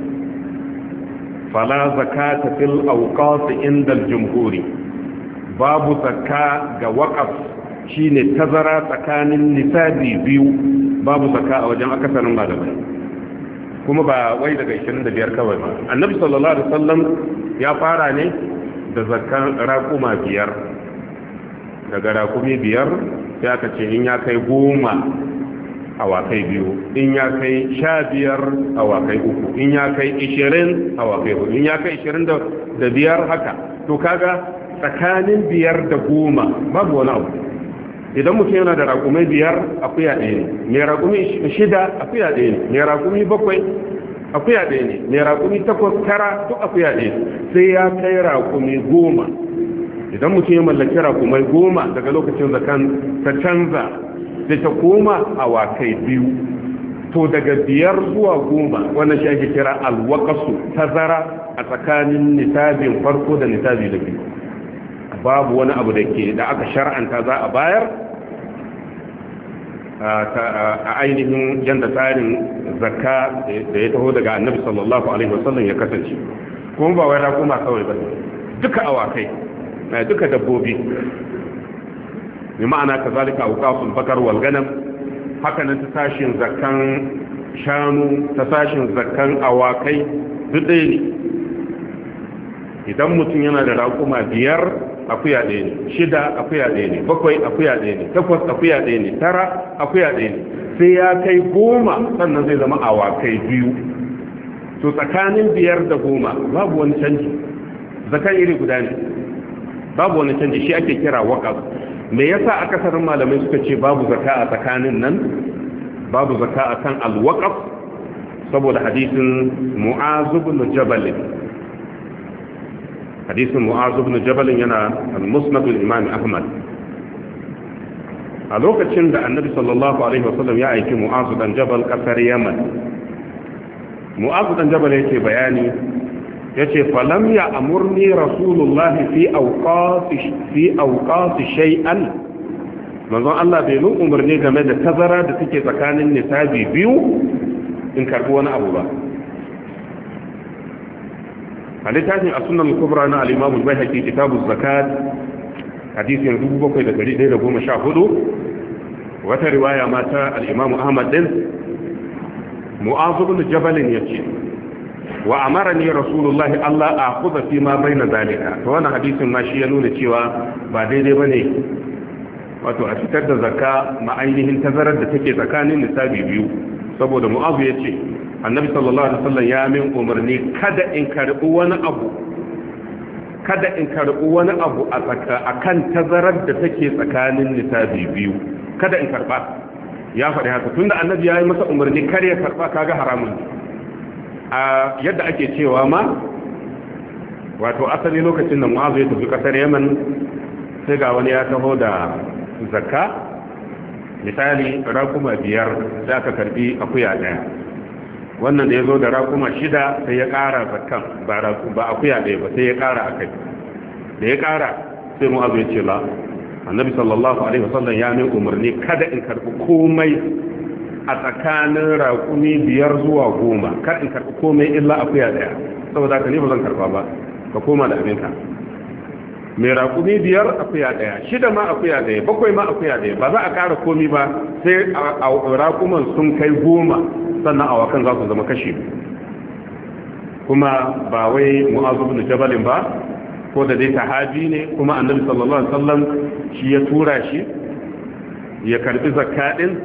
fala zakata fil awqat inda al-jumhuri babu zakka ga waqf shine tazara tsakanin nisabi biyu babu zakka a wajen akasarin malamai kuma ba wai daga ishirin da biyar kawai ba annabi sallallahu alaihi wasallam ya fara ne da zakkan raquma biyar daga raqumi biyar sai aka ce in ya kai goma awakai biyu in ya kai sha biyar awakai uku in ya kai ishirin awakai hudu in ya kai ishirin da biyar haka to kaga tsakanin biyar da goma babu wani abu idan mutum yana da raƙumai biyar akuya ɗaya ne mai raƙumi shida akuya ɗaya ne mai raƙumi bakwai akuya ɗaya ne mai raƙumi takwas tara duk akuya ɗaya sai ya kai raƙumi goma idan mutum ya mallaki raƙumai goma daga lokacin zakan ta canza sai ta koma awakai biyu to daga biyar zuwa goma wannan shi ake kira alwaqasu tazara a tsakanin nisabin farko da nisabi da biyu babu wani abu da ke da aka shar'anta za a bayar a ainihin yanda tsarin zakka da ya taho daga annabi sallallahu alaihi wasallam ya kasance kuma ba wai raƙuma kawai ba duka awakai duka dabbobi bi ma'ana kazalika awqasul bakar wal ganam haka nan ta sashin zakkan shanu ta sashin zakkan awakai duk ɗaya ne idan mutum yana da raƙuma biyar akuya ɗaya ne shida akuya ɗaya ne bakwai akuya ɗaya ne takwas akuya ɗaya ne tara akuya ɗaya ne sai ya kai goma sannan zai zama awakai biyu to tsakanin biyar da goma babu wani canji zakan iri guda ne babu wani canji shi ake kira waqaf me yasa akasarin malamai suka ce babu zakka a tsakanin nan babu zakka akan al-waqf saboda hadisin Mu'az ibn Jabal hadisin Mu'az ibn Jabal yana al-Musnad al-Imam Ahmad a lokacin da Annabi sallallahu alaihi wasallam ya aiki Mu'az dan Jabal kasar Yaman Mu'az dan Jabal yake bayani yace falam ya amurni rasulullahi fi awqati fi awqati shay'an manzon Allah bai mun umarni game da tazara da take tsakanin nisabi biyu in karbi wani abu ba a littafin as-sunan al-kubra na al-imam al-baihaqi kitabu zakat hadisin dubu bakwai da dari ɗaya da goma sha hudu wata riwaya mata al-imam Ahmad din Mu'adh ibn Jabal yace wa amarani rasulullahi Allah akhudha fi ma baina zalika to wannan hadisin ma shi ya nuna cewa ba daidai bane wato a fitar da zakka ma ainihin tazarar da take tsakanin nisabi biyu saboda mu'azu yace annabi sallallahu alaihi wasallam ya min umarni kada in karbi wani abu kada in karbi wani abu a tsaka akan tazarar da take tsakanin nisabi biyu kada in karba ya faɗi haka tunda annabi ya yi masa umarni kar ya karba kaga haramun a yadda ake cewa ma wato asali lokacin da mu'azu ya tafi kasar Yaman sai ga wani ya taho da zakka misali rakuma biyar da aka karbi akuya daya wannan da ya zo da rakuma shida sai ya kara zakkan ba akuya daya ba sai ya kara akai da ya kara sai mu'azu ya ce la annabi sallallahu alaihi wasallam ya min umarni kada in karbi komai a tsakanin rakumi biyar zuwa goma kada in karbi komai illa akuya daya saboda haka ne ba zan karba ba ka koma da abinka mai rakumi biyar akuya daya shida ma akuya daya bakwai ma akuya daya ba za a kara komi ba sai a rakuman sun kai goma sannan awakan za su zama kashi kuma ba wai mu'azu bin jabalin ba ko da dai sahabi ne kuma annabi sallallahu alaihi wasallam shi ya tura shi ya karbi zakka din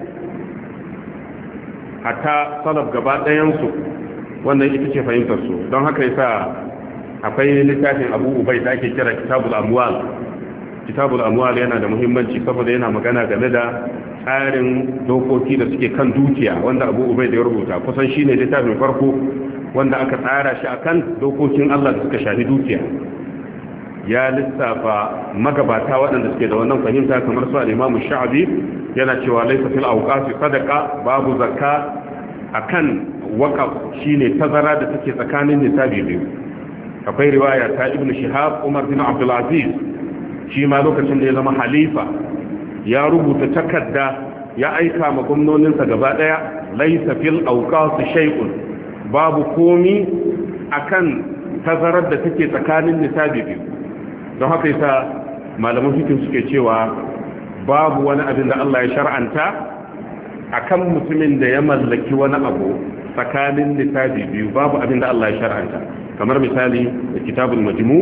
hatta salaf gaba ɗayan su wannan ita ce fahimtar su don haka yasa akwai littafin Abu Ubayd da ake kira Kitabul Amwal Kitabul Amwal yana da muhimmanci saboda yana magana game da tsarin dokoki da suke kan dukiya wanda Abu Ubayd ya rubuta kusan shine littafin farko wanda aka tsara shi akan dokokin Allah da suka shafi dukiya ya lissafa magabata waɗanda suke da wannan fahimta kamar su al-Imam Sha'bi yana cewa laysa fil awqati sadaqa babu zakka akan waqaf shine tazara da take tsakanin nisabi biyu akwai riwaya ta Ibn Shihab Umar bin Abdul Aziz shi ma lokacin da ya zama halifa ya rubuta takarda ya aika ma gwamnoninsa gaba daya laysa fil awqati shay'un babu komi akan tazarar da take tsakanin nisabi biyu don haka yasa malaman fiqh suke cewa babu wani abin da Allah ya shar'anta akan mutumin da ya mallaki wani abu tsakanin nisabi biyu babu abin da Allah ya shar'anta kamar misali da kitabul majmu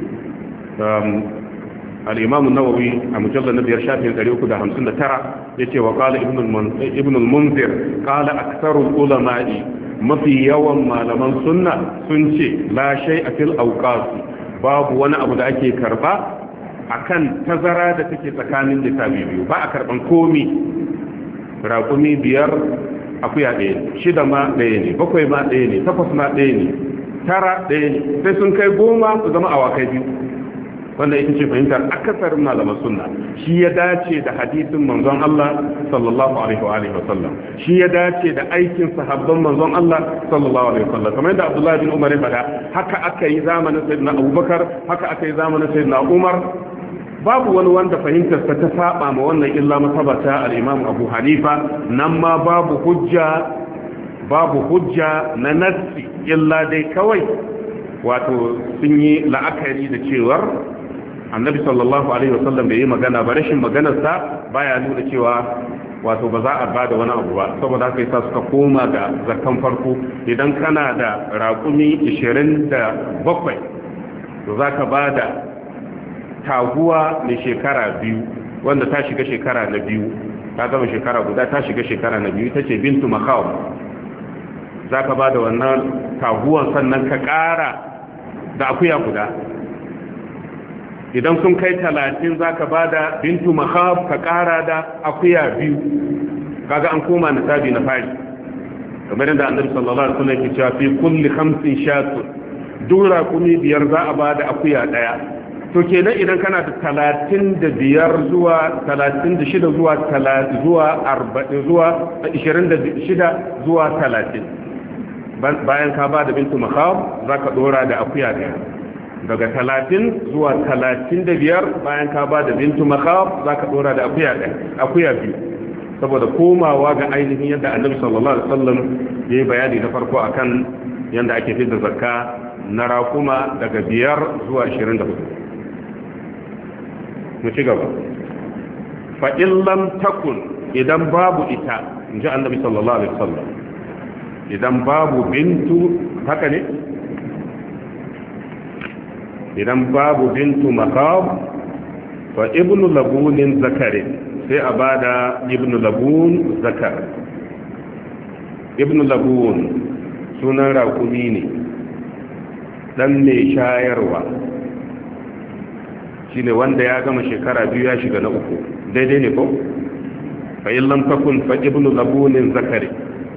al-imam an-nawawi a mujallad na biyar shafin ɗari uku da hamsin da tara yace wa qala ibn al-munzir qala aktharu al-ulama'i mafi yawan malaman sunna sun ce la shay'a fil awqas babu wani abu da ake karba akan tazara da take tsakanin nisabi biyu ba a karban komi raƙumi biyar akuya ɗaya ne shida ma ɗaya ne bakwai ma ɗaya ne takwas ma ɗaya ne tara ɗaya ne sai sun kai goma su zama awakai biyu wanda ita ce fahimtar akasarin malaman sunna shi ya dace da hadisin manzon Allah sallallahu alaihi wa alihi wasallam shi ya dace da aikin sahabban manzon Allah sallallahu alaihi wasallam kamar yadda Abdullah bin Umar ya faɗa haka aka yi zamanin sayyidina Abubakar haka aka yi zamanin sayyidina Umar babu wani wanda fahimtar sa ta saba ma wannan illa masabata al-Imam Abu Hanifa nan ma babu hujja babu hujja na nassi illa dai kawai wato sun yi la'akari da cewar annabi sallallahu alaihi wasallam bai yi magana ba rashin maganarsa baya nuna cewa wato ba za a bada wani abu ba saboda haka yasa suka koma ga zakkan farko idan kana da raƙumi ishirin da bakwai to zaka bada taguwa mai shekara biyu wanda ta shiga shekara na biyu ta gama shekara guda ta shiga shekara na biyu tace bintu makhaw zaka bada wannan taguwan sannan ka ƙara da akuya guda idan sun kai talatin za ka ba da bintu mahab ka kara da akuya biyu kaga an koma nisabi na fari kamar yadda annabi sallallahu alaihi wasallam ke cewa fi kulli khamsin shatun dura kumi biyar za a ba da akuya daya to kenan idan kana da talatin da biyar zuwa talatin da shida zuwa talatin zuwa arba'in zuwa ishirin da shida zuwa talatin bayan ka ba da bintu mahab za ka dora da akuya daya daga talatin zuwa talatin da biyar bayan ka ba da bintu makhab za ka dora da akuya ɗaya akuya biyu saboda komawa ga ainihin yadda annabi sallallahu alaihi wasallam ya yi bayani na farko akan yadda ake fitar zakka na rakuma daga biyar zuwa ashirin da hudu mu ci gaba fa in lam takun idan babu ita in ji annabi sallallahu alaihi wasallam idan babu bintu haka ne idan babu bintu makhab fa ibnu labunin zakari sai a bada ibnu labun zakar ibnu labun sunan rakumi ne dan mai shayarwa shine wanda ya gama shekara biyu ya shiga na uku daidai ne ko fa in lam takun fa ibnu labunin zakari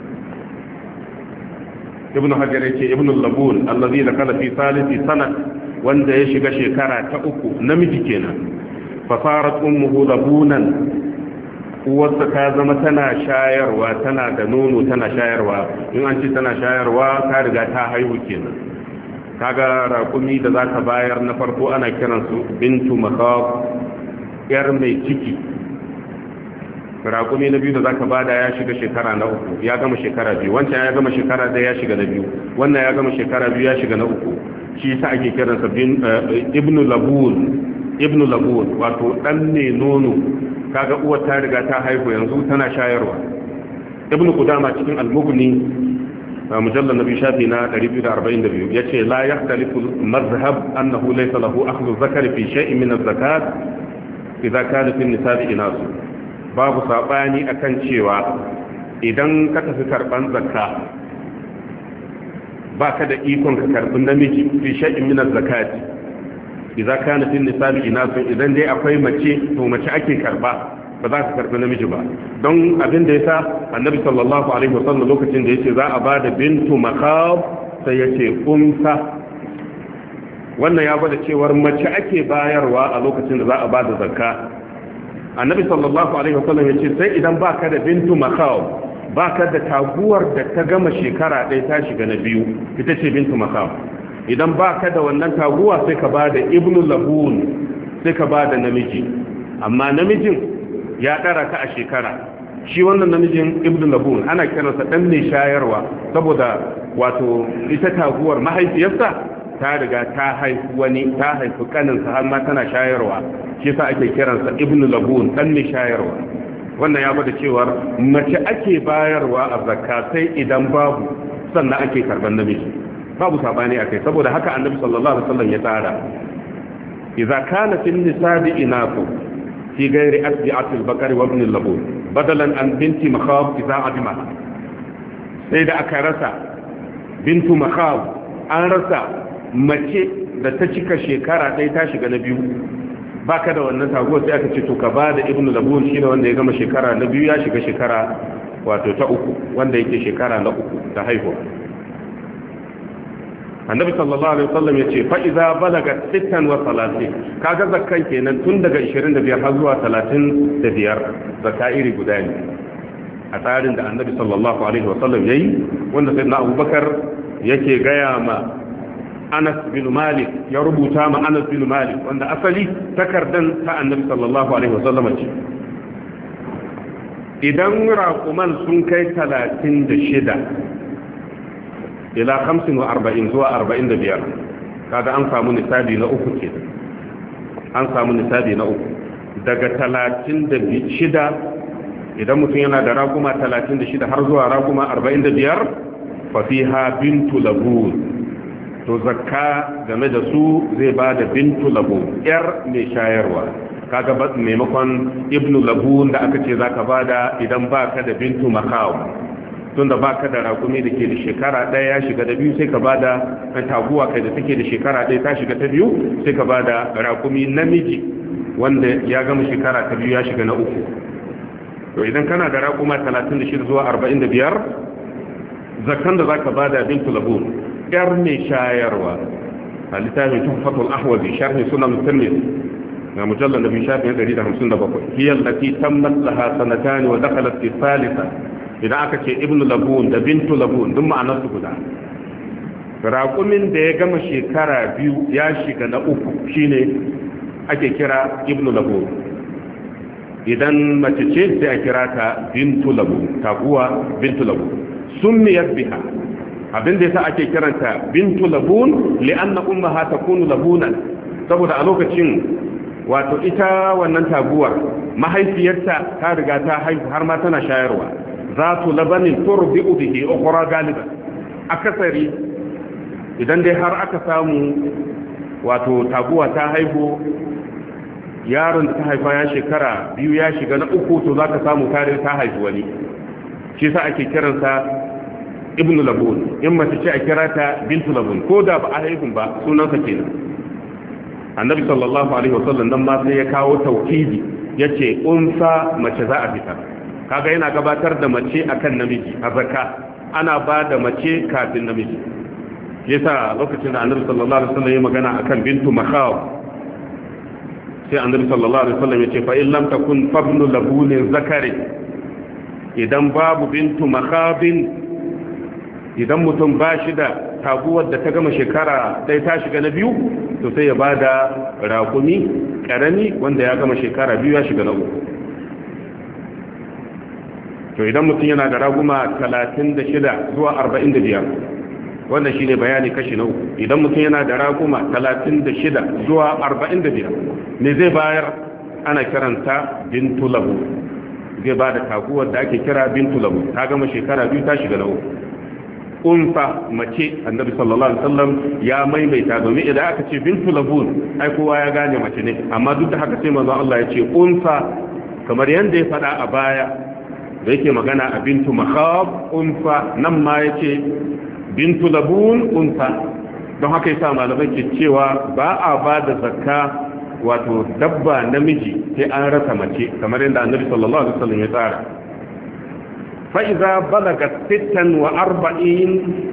ibnu hajar yake ibnu labun allazi dakala fi salisi sana wanda ya shiga shekara ta uku namiji kenan fa sarat ummuhu labunan uwarsa ta zama tana shayarwa tana da nono tana shayarwa in an ce tana shayarwa ta riga ta haihu kenan kaga raƙumi da zaka bayar na farko ana kiransu bintu makhab yar mai ciki raƙumi na biyu da zaka bada ya shiga shekara na uku ya gama shekara biyu wancan ya gama shekara da ya shiga na biyu wannan ya gama shekara biyu ya shiga na uku shi yasa ake kiransa bin ibnu labun ibnu labun wato dan ne nono kaga uwar ta riga ta haihu yanzu tana shayarwa ibnu qudama cikin al-mughni mujallal nabi shafi na ɗari biyu da arba'in da biyu yace la yahtalifu mazhab annahu laysa lahu akhdhu dhakari fi shay'in min az-zakat idza kana fi nisabi inasu babu sabani akan cewa idan ka tafi karban zakka baka da ikon ka karbi namiji fi shay'in min az-zakati idza kana fi nisabi inasu idan dai akwai mace to mace ake karba ba za ka karbi namiji ba don abin da yasa annabi sallallahu alaihi wasallam lokacin da yace za a bada bintu makhab sai yace umsa wannan ya bada cewar mace ake bayarwa a lokacin da za a bada zakka annabi sallallahu alaihi wasallam yace sai idan baka da bintu makhab baka da taguwar da ta gama shekara ɗaya ta shiga na biyu ita ce bintu makhab idan baka da wannan taguwa sai ka bada ibnu labun sai ka bada namiji amma namijin ya ɗara ka a shekara shi wannan namijin ibnu labun ana kiransa ɗan ne shayarwa saboda wato ita taguwar mahaifiyarsa ta riga ta haifu wani ta haifu kaninsa har ma tana shayarwa shi sa ake kiransa ibnu labun ɗan ne shayarwa wannan ya bada cewar mace ake bayarwa a zakka sai idan babu sannan ake karban namiji babu sabani akai saboda haka annabi sallallahu alaihi wasallam ya tsara idza kana fil nisabi inafu في غير أتبعة البقر وابن اللبون بدلا عن بنت مخاض إذا عدمها سيدة أكارسة بنت مخاض أنرسة mace da ta cika shekara ɗaya ta shiga na biyu baka da wannan taguwa sai aka ce to ka ba da ibnu labun shine wanda ya gama shekara na biyu ya shiga shekara wato ta uku wanda yake shekara na uku ta haihuwa annabi sallallahu alaihi wasallam yace fa idza balagat sittan wa salatin kaga zakkan kenan tun daga ishirin da biyar har zuwa talatin da biyar zakka iri guda ne a tsarin da annabi sallallahu alaihi wasallam yayi wanda sayyidina abubakar yake gaya ma Anas bin Malik ya rubuta ma Anas bin Malik wanda asali takardan ta annabi sallallahu alaihi wasallam ce idan raquman sun kai talatin da shida ila hamsin wa arba'in zuwa arba'in da biyar kaga an samu nisabi na uku ke an samu nisabi na uku daga talatin da shida idan mutum yana da raguma talatin da shida har zuwa raguma arba'in da biyar fa fiha bintu labun to zakka game da su zai ba da bintu labun yar mai shayarwa kaga ba maimakon ibnu labun da aka ce zaka bada idan baka da bintu makaw tunda baka da rakumi da ke da shekara ɗaya ya shiga da biyu sai ka bada taguwa kai da take da shekara ɗaya ta shiga ta biyu sai ka bada rakumi namiji wanda ya gama shekara ta biyu ya shiga na uku to idan kana da rakuma talatin da shida zuwa arba'in da biyar zakkan da zaka bada bintu labun yar mai shayarwa a littafin tuhfatul ahwazi sharhi sunan tirmidhi na mujallal da bi shafin ɗari da hamsin da bakwai hiya allati tammat laha sanatan wa dakhalat fi thalitha idan aka ce ibnu labun da bintu labun duk ma'anar su guda raƙumin da ya gama shekara biyu ya shiga na uku shine ake kira ibnu labun idan mace ce sai a kira ta bintu labun taguwa bintu labun summiyat biha abin da yasa ake kiranta bintu labun li'anna ummaha takunu labunan saboda a lokacin wato ita wannan taguwar mahaifiyarta ta riga ta haihu har ma tana shayarwa zatu labanin turbi'u bihi ukhra galiban akasari idan dai har aka samu wato taguwa ta haihu yaron da ta haifa ya shekara biyu ya shiga na uku to za ka samu tare ta haifi wani shi sa ake kiransa ibnu labun in mace ce a kira ta bintu labun ko da ba a haihun ba sunansa kenan annabi sallallahu alaihi wasallam nan ma sai ya kawo tauhidi yace unsa mace za a fitar kaga yana gabatar da mace akan namiji a zakka ana ba da mace kafin namiji yasa lokacin da annabi sallallahu alaihi wasallam ya magana akan bintu makhab sai annabi sallallahu alaihi wasallam yace fa in lam takun fabnu labun zakari idan babu bintu makhabin idan mutum ba shi da taguwar da ta gama shekara ɗaya ta shiga na biyu to sai ya ba da rakumi ƙarami wanda ya gama shekara biyu ya shiga na uku to idan mutum yana da raguma talatin da shida zuwa arba'in da biyar wannan shine bayani kashi na uku idan mutum yana da raguma talatin da shida zuwa arba'in da biyar ne zai bayar ana kiranta bintu labu zai ba da taguwar da ake kira bintu labu ta gama shekara biyu ta shiga na uku unsa mace annabi sallallahu alaihi wasallam ya maimaita domin idan aka ce bintu labun ai kowa ya gane mace ne amma duk da haka sai manzon Allah ya ce unsa kamar yanda ya faɗa a baya da yake magana a bintu makhab unsa nan ma yace bintu labun unsa don haka yasa malamai ke cewa ba a ba da zakka wato dabba namiji sai an rasa mace kamar yadda annabi sallallahu alaihi wasallam ya tsara fa'iza balaga sittan wa arba'in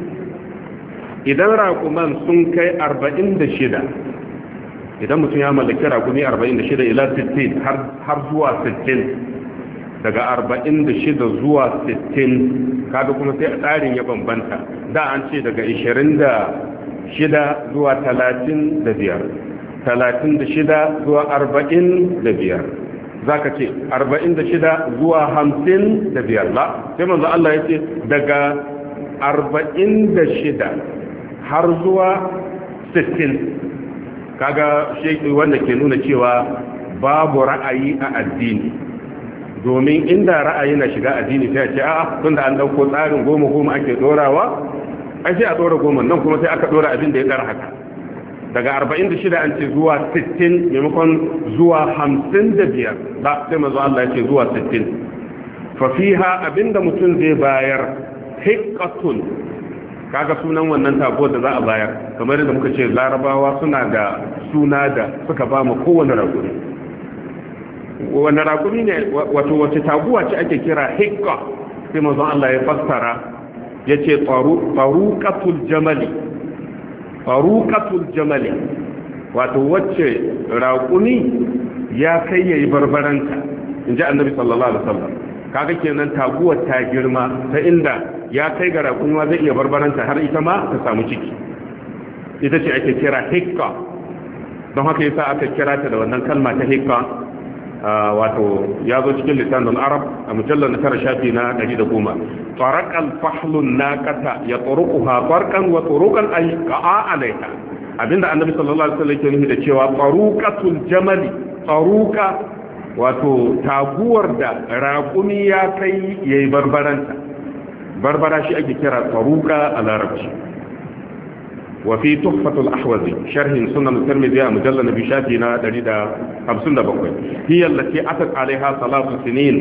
idan raƙuman sun kai arba'in da shida idan mutum ya mallaki raƙumi arba'in da shida ila sittin har zuwa sittin daga arba'in da shida zuwa sittin kaga kuma sai tsarin ya bambanta da an ce daga ishirin da shida zuwa talatin da biyar talatin da shida zuwa arba'in da biyar za ka ce arba'in da shida zuwa hamsin da biyar la sai manzo Allah ya ce daga arba'in da shida har zuwa sittin kaga shi wanda ke nuna cewa babu ra'ayi a addini domin inda ra'ayi na shiga addini sai a ce a'a tunda an dauko tsarin goma goma ake dorawa ai sai a dora goma nan kuma sai aka dora abin da ya kar haka daga arba'in da shida an ce zuwa sittin maimakon zuwa hamsin da biyar ba sai mazu Allah ya ce zuwa sittin fafiha abinda mutum zai bayar hikatun kaga sunan wannan tabuwar da za a bayar kamar yadda muka ce larabawa suna da suna da suka ba mu kowane rakumi wani rakumi ne wato wace taguwa ce ake kira hikka sai mazu Allah ya fassara ya ce tsarukatul jamali faruqatul jamali wato wacce raƙumi ya kai yayi barbaranta inji annabi sallallahu alaihi wasallam kaga kenan taguwar ta girma ta inda ya kai ga raƙumi zai iya barbaranta har ita ma ta samu ciki ita ce ake kira hikka don haka yasa aka kira ta da wannan kalma ta hikka wato ya zo cikin lisanul arab a mujallar na tara shafi na ɗari da goma tsarakan fahlun naqata ya turuquha farqan wa turuqan ay qa'a alaiha abinda annabi sallallahu alaihi wasallam ke nufi da cewa taruqatul jamali taruqa wato taguwar da raqumi ya kai yayi barbaranta barbara shi ake kira taruqa a larabci وفي تحفة الأحوذي شرح سنن الترمذي مجلد نبي شافينا دريد خمسون دبقوي هي التي أتت عليها ثلاث سنين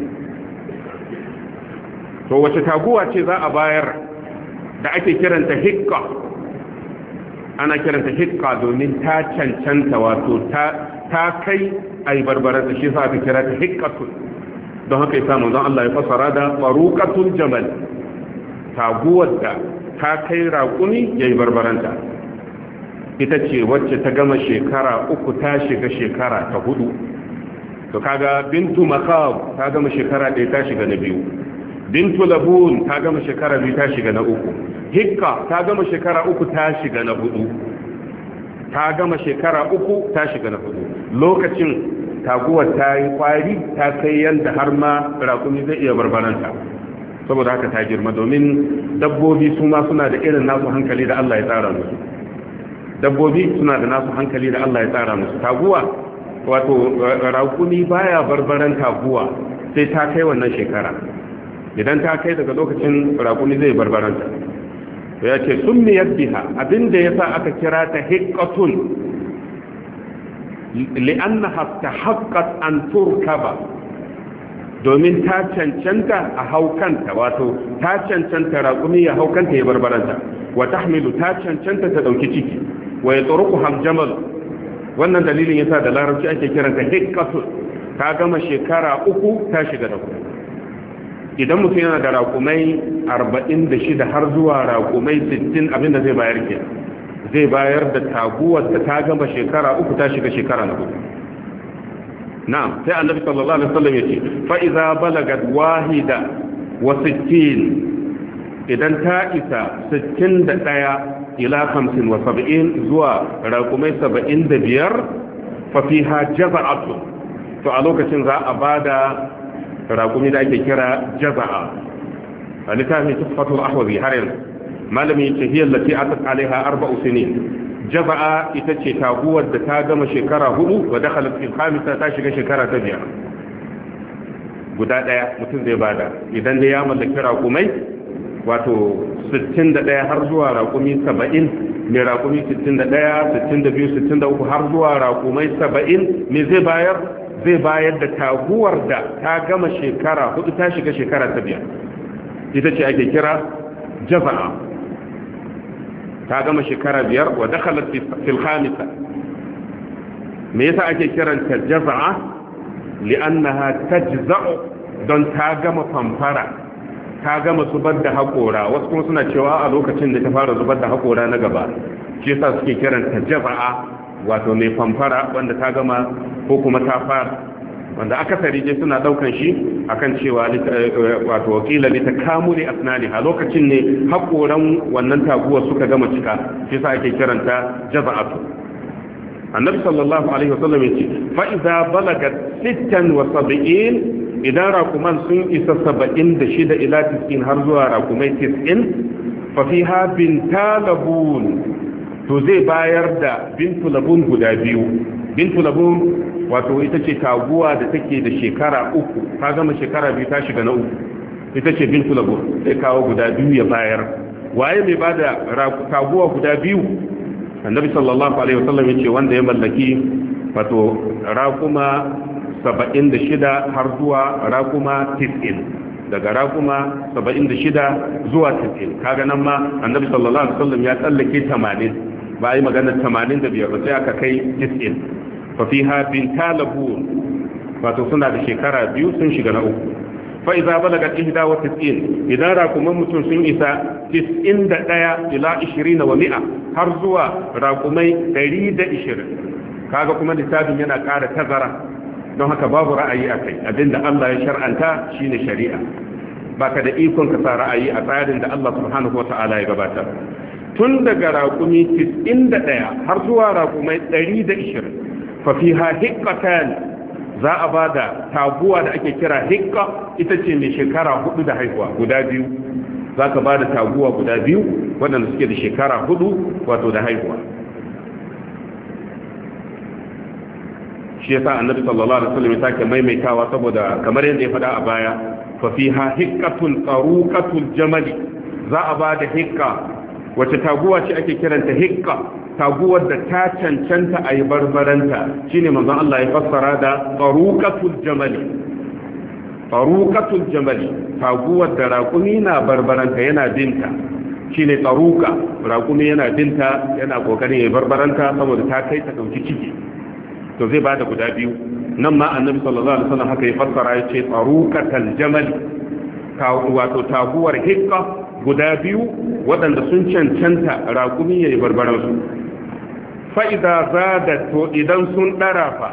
فهو تتابوها تذا أباير da ake kiranta hikka ana kiranta hikka domin ta cancanta wato ta kai a yi barbarar da shi sa aka kira ta hikkatun don haka yi samun zan Allah ya fasara da faruƙatun jamal taguwar da ta kai raƙumi ya yi barbaranta ita ce wacce ta gama shekara uku ta shiga shekara ta hudu to kaga bintu makab ta gama shekara ɗaya ta shiga na biyu bintu labun ta gama shekara biyu ta shiga na uku hikka ta gama shekara uku ta shiga na hudu ta gama shekara uku ta shiga na hudu lokacin taguwar ta yi kwari ta kai yadda har ma raƙumi zai iya barbaranta saboda haka ta girma domin dabbobi su ma suna da irin nasu hankali da Allah ya tsara musu dabbobi suna da nasu hankali da Allah ya tsara musu taguwa wato raƙumi baya barbaran taguwa sai ta kai wannan shekara idan ta kai daga lokacin raƙumi zai barbaranta ya ce sunniyat biha abinda yasa aka kira ta hiqqatun li'annaha tahaqqat an turkaba domin ta cancanta a haukanta wato ta cancanta raƙumi ya haukanta ya barbaranta wa tahmilu ta cancanta ta dauki ciki wa yatruku hamjamal wannan dalilin yasa da larabci ake kiranta hiqqatun ta gama shekara uku ta shiga da ku idan mutum yana da raƙumai arba'in da shida har zuwa raƙumai sittin abinda zai bayar ke zai bayar da taguwar da ta gama shekara uku ta shiga shekara na uku na'am sai annabi sallallahu alaihi wasallam yace fa idza balagat wahida wa sittin idan ta isa sittin da ɗaya ila hamsin wa sab'in zuwa raƙumai saba'in da biyar fa fiha jaza'atu to a lokacin za a bada raƙumi da ake kira jaza'a a littafin tuffatul ahwazi har yanzu malami yace hiya allati atat alaiha arba'u sinin jaza'a ita ce taguwar da ta gama shekara hudu wa dakhalat fil khamisa ta shiga shekara ta biyar guda daya mutum zai bada idan da ya mallaki raƙumai wato sittin da ɗaya har zuwa raƙumi saba'in mai raƙumi sittin da ɗaya sittin da biyu sittin da uku har zuwa raƙumai saba'in me zai bayar zai bayar da taguwar da ta gama shekara hudu ta shiga shekara ta biyar ita ce ake kira jaza'a ta gama shekara biyar wa dakhalat fil khamisa me yasa ake kiranta jaza'a li'annaha tajza'u don ta gama famfara ta gama zubar da haƙora wasu kuma suna cewa a lokacin da ta fara zubar da haƙora na gaba shi yasa suke kiranta jaza'a wato mai famfara wanda ta gama ko kuma ta fara wanda akasari je suna daukan shi akan cewa wato wakila ne ta kamuli asnani a lokacin ne hakoran wannan taguwa suka gama cika shi yasa ake kiranta jaza'atu annabi sallallahu alaihi wasallam yace fa idza balagat sittan wa sab'in idan rakuman sun isa saba'in da shida ila tis'in har zuwa rakumai tis'in fa fiha bintalabun to zai bayar da bintu labun guda biyu bintu labun wato ita ce taguwa da take da shekara uku ta gama shekara biyu ta shiga na uku ita ce bintu labun sai kawo guda biyu ya bayar waye mai bada taguwa guda biyu annabi sallallahu alaihi wasallam yace wanda ya mallaki wato raquma saba'in da shida har zuwa raquma tis'in daga raquma saba'in da shida zuwa tis'in kaga nan ma annabi sallallahu alaihi wasallam ya tsallake tamanin ba a yi maganar tamanin da biyar ba sai aka kai tis'in fa fiha bintalabun wato suna da shekara biyu sun shiga na uku fa idza balagat ihda wa tis'in idan rakuman mutum sun isa tis'in da ɗaya ila ishirin wa mi'a har zuwa rakumai ɗari da ishirin kaga kuma lissafin yana ƙara tazara don haka babu ra'ayi a kai abinda Allah ya shar'anta shine shari'a baka da ikon ka sa ra'ayi a tsarin da Allah subhanahu wa ta'ala ya gabatar tun daga raƙumi tis'in da ɗaya har zuwa raƙumai ɗari da ishirin fafiha hikkatan za a ba da taguwa da ake kira hikka ita ce mai shekara hudu da haihuwa guda biyu za ka ba da taguwa guda biyu waɗanda suke da shekara hudu wato da haihuwa shi yasa annabi sallallahu alaihi wasallam ya sake maimaitawa saboda kamar yadda ya faɗa a baya fafiha hikkatun qaruqatul jamali za a ba da hikka wace taguwa ce ake kiranta hikka taguwar da ta cancanta a yi barbaranta shine manzon Allah ya fassara da qaruqatul jamali qaruqatul jamali taguwar da raƙumi na barbaranta yana binta shine qaruqa raƙumi yana binta yana kokarin ya barbaranta saboda ta kai ta dauki ciki to zai bada guda biyu nan ma annabi sallallahu alaihi wasallam haka ya fassara ya ce qaruqatul jamali wato taguwar hikka guda biyu waɗanda sun cancanta raƙumi ya yi barbaransu fa'ida za da to idan sun ɗara fa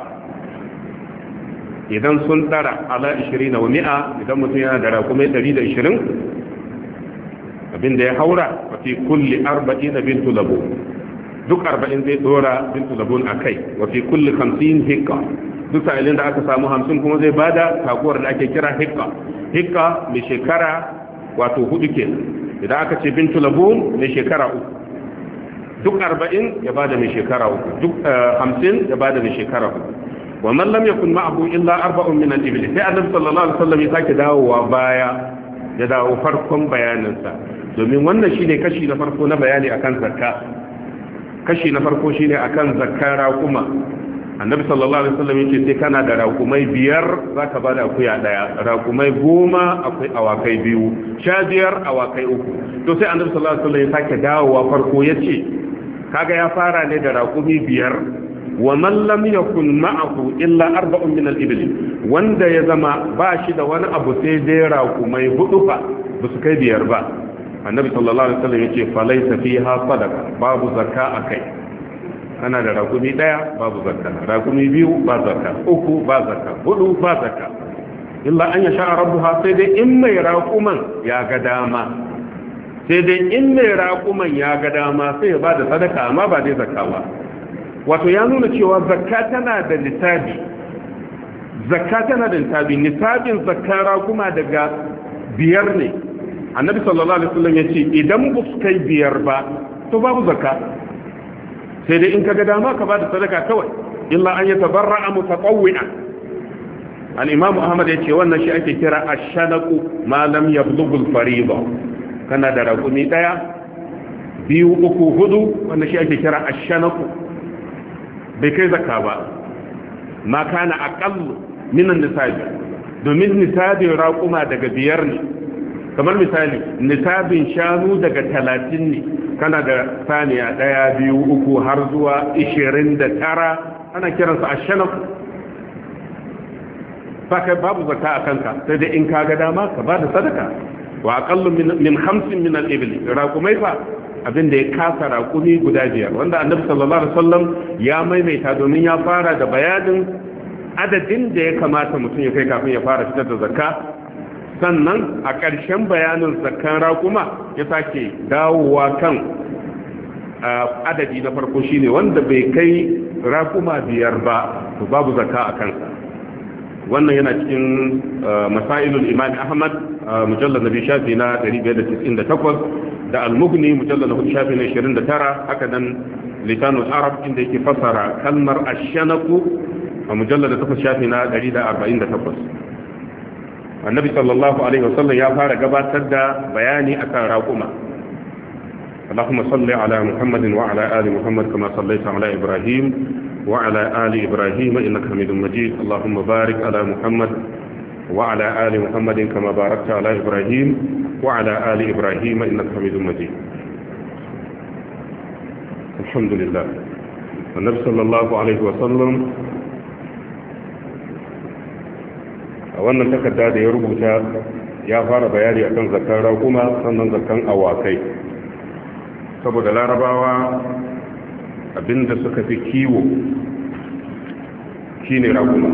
idan sun ɗara ala ishirin na mi'a idan mutum yana da raƙumai ɗari da ishirin abinda ya haura wafi kulli arba'in na bintu labo duk arba'in zai ɗora bintu labon a kai wafi kulli hamsin hikka duk sa'ilin da aka samu hamsin kuma zai bada taguwar da ake kira hikka hikka mai shekara wato hudu ke idan aka ce bintu labun mai shekara uku duk arba'in ya bada mai shekara uku duk hamsin ya bada mai shekara uku wa man lam yakun ma'ahu illa arba'un min al-ibil sai annabi sallallahu alaihi wasallam ya sake dawowa baya ya dawo farkon bayaninsa domin wannan shine kashi na farko na bayani akan zakka kashi na farko shine akan zakkar raƙuma. annabi sallallahu alaihi wasallam yake sai kana da raƙumai biyar zaka bada akuya daya, raƙumai goma akwai awakai biyu, sha biyar awakai uku. to sai annabi sallallahu alaihi wasallam ya sake dawowa farko yace kaga ya fara ne da raƙumi biyar, wa man lam yakun ma'ahu illa arba'un min al-ibli, wanda ya zama ba shi da wani abu sai dai raƙumai hudu fa ba su kai biyar ba. annabi sallallahu alaihi wasallam yace falaysa fiha sadaqa, babu zakka akai. ana da rakumi daya babu zakka, rakumi biyu ba zakka, uku ba zakka, hudu ba zakka, illa an yasha rabbuha, sai dai in mai rakuman ya ga dama sai dai in mai rakuman ya ga dama sai ya bada sadaka, amma ba dai zakka ba. wato ya nuna cewa zakka tana da nisabi, zakka tana da nisabi, nisabin zakka rakuma daga biyar ne. annabi sallallahu alaihi wasallam yace idan ba su kai biyar ba to babu zakka, sai dai in kaga dama ka bada sadaka kawai, illa an yatabarra'a mutatawwi'an. al-imam ahmad yace wannan shi ake kira ash-shanaqu ma lam yablugh al-fariida. kana da rakumi daya, biyu, uku, hudu, wannan shi ake kira ash-shanaqu, bai kai zakka ba. ma kana aqallu min an-nisabi, domin nisabin raquma daga biyar ne. kamar misali nisabin shanu daga talatin ne, kana da saniya daya, biyu, uku har zuwa ishirin da tara, ana kiransa ashanaf. baka babu zakka a kanka, sai dai in kaga dama ka bada sadaka. wa aqallu min hamsin min al-ibli, raqumai fa abinda ya kasa raqumi guda biyar, wanda annabi sallallahu alaihi wasallam ya maimaita domin ya fara da bayanin adadin da ya kamata mutum ya kai kafin ya fara fitar da zakka. sannan a ƙarshen bayanin zakkan raƙuma ya sake dawowa kan adadi na farko shine wanda bai kai raƙuma biyar ba to babu zakka a kansa. wannan yana cikin masailul imam ahmad mujallad nabi shafi na ɗari biyar da tis'in da takwas da al-mughni mujallad na shafi na ishirin da tara, haka nan lisanul arab inda yake fassara kalmar ash-shanaqu a mujallad na takwas shafi na ɗari da arba'in da takwas. annabi sallallahu alaihi wasallam ya fara gabatar da bayani akan raquma. Allahumma salli ala Muhammadin wa ala ali Muhammad kama sallaita ala Ibrahim wa ala ali Ibrahim innaka Hamidum Majid. Allahumma barik ala Muhammad wa ala ali Muhammadin kama barakta ala Ibrahim wa ala ali Ibrahim innaka Hamidum Majid. Alhamdulillah. Annabi sallallahu alaihi wasallam a wannan takarda da ya rubuta ya fara bayani akan zakkan raƙuma, sannan zakkan awakai, saboda larabawa abinda suka fi kiwo shine raƙuma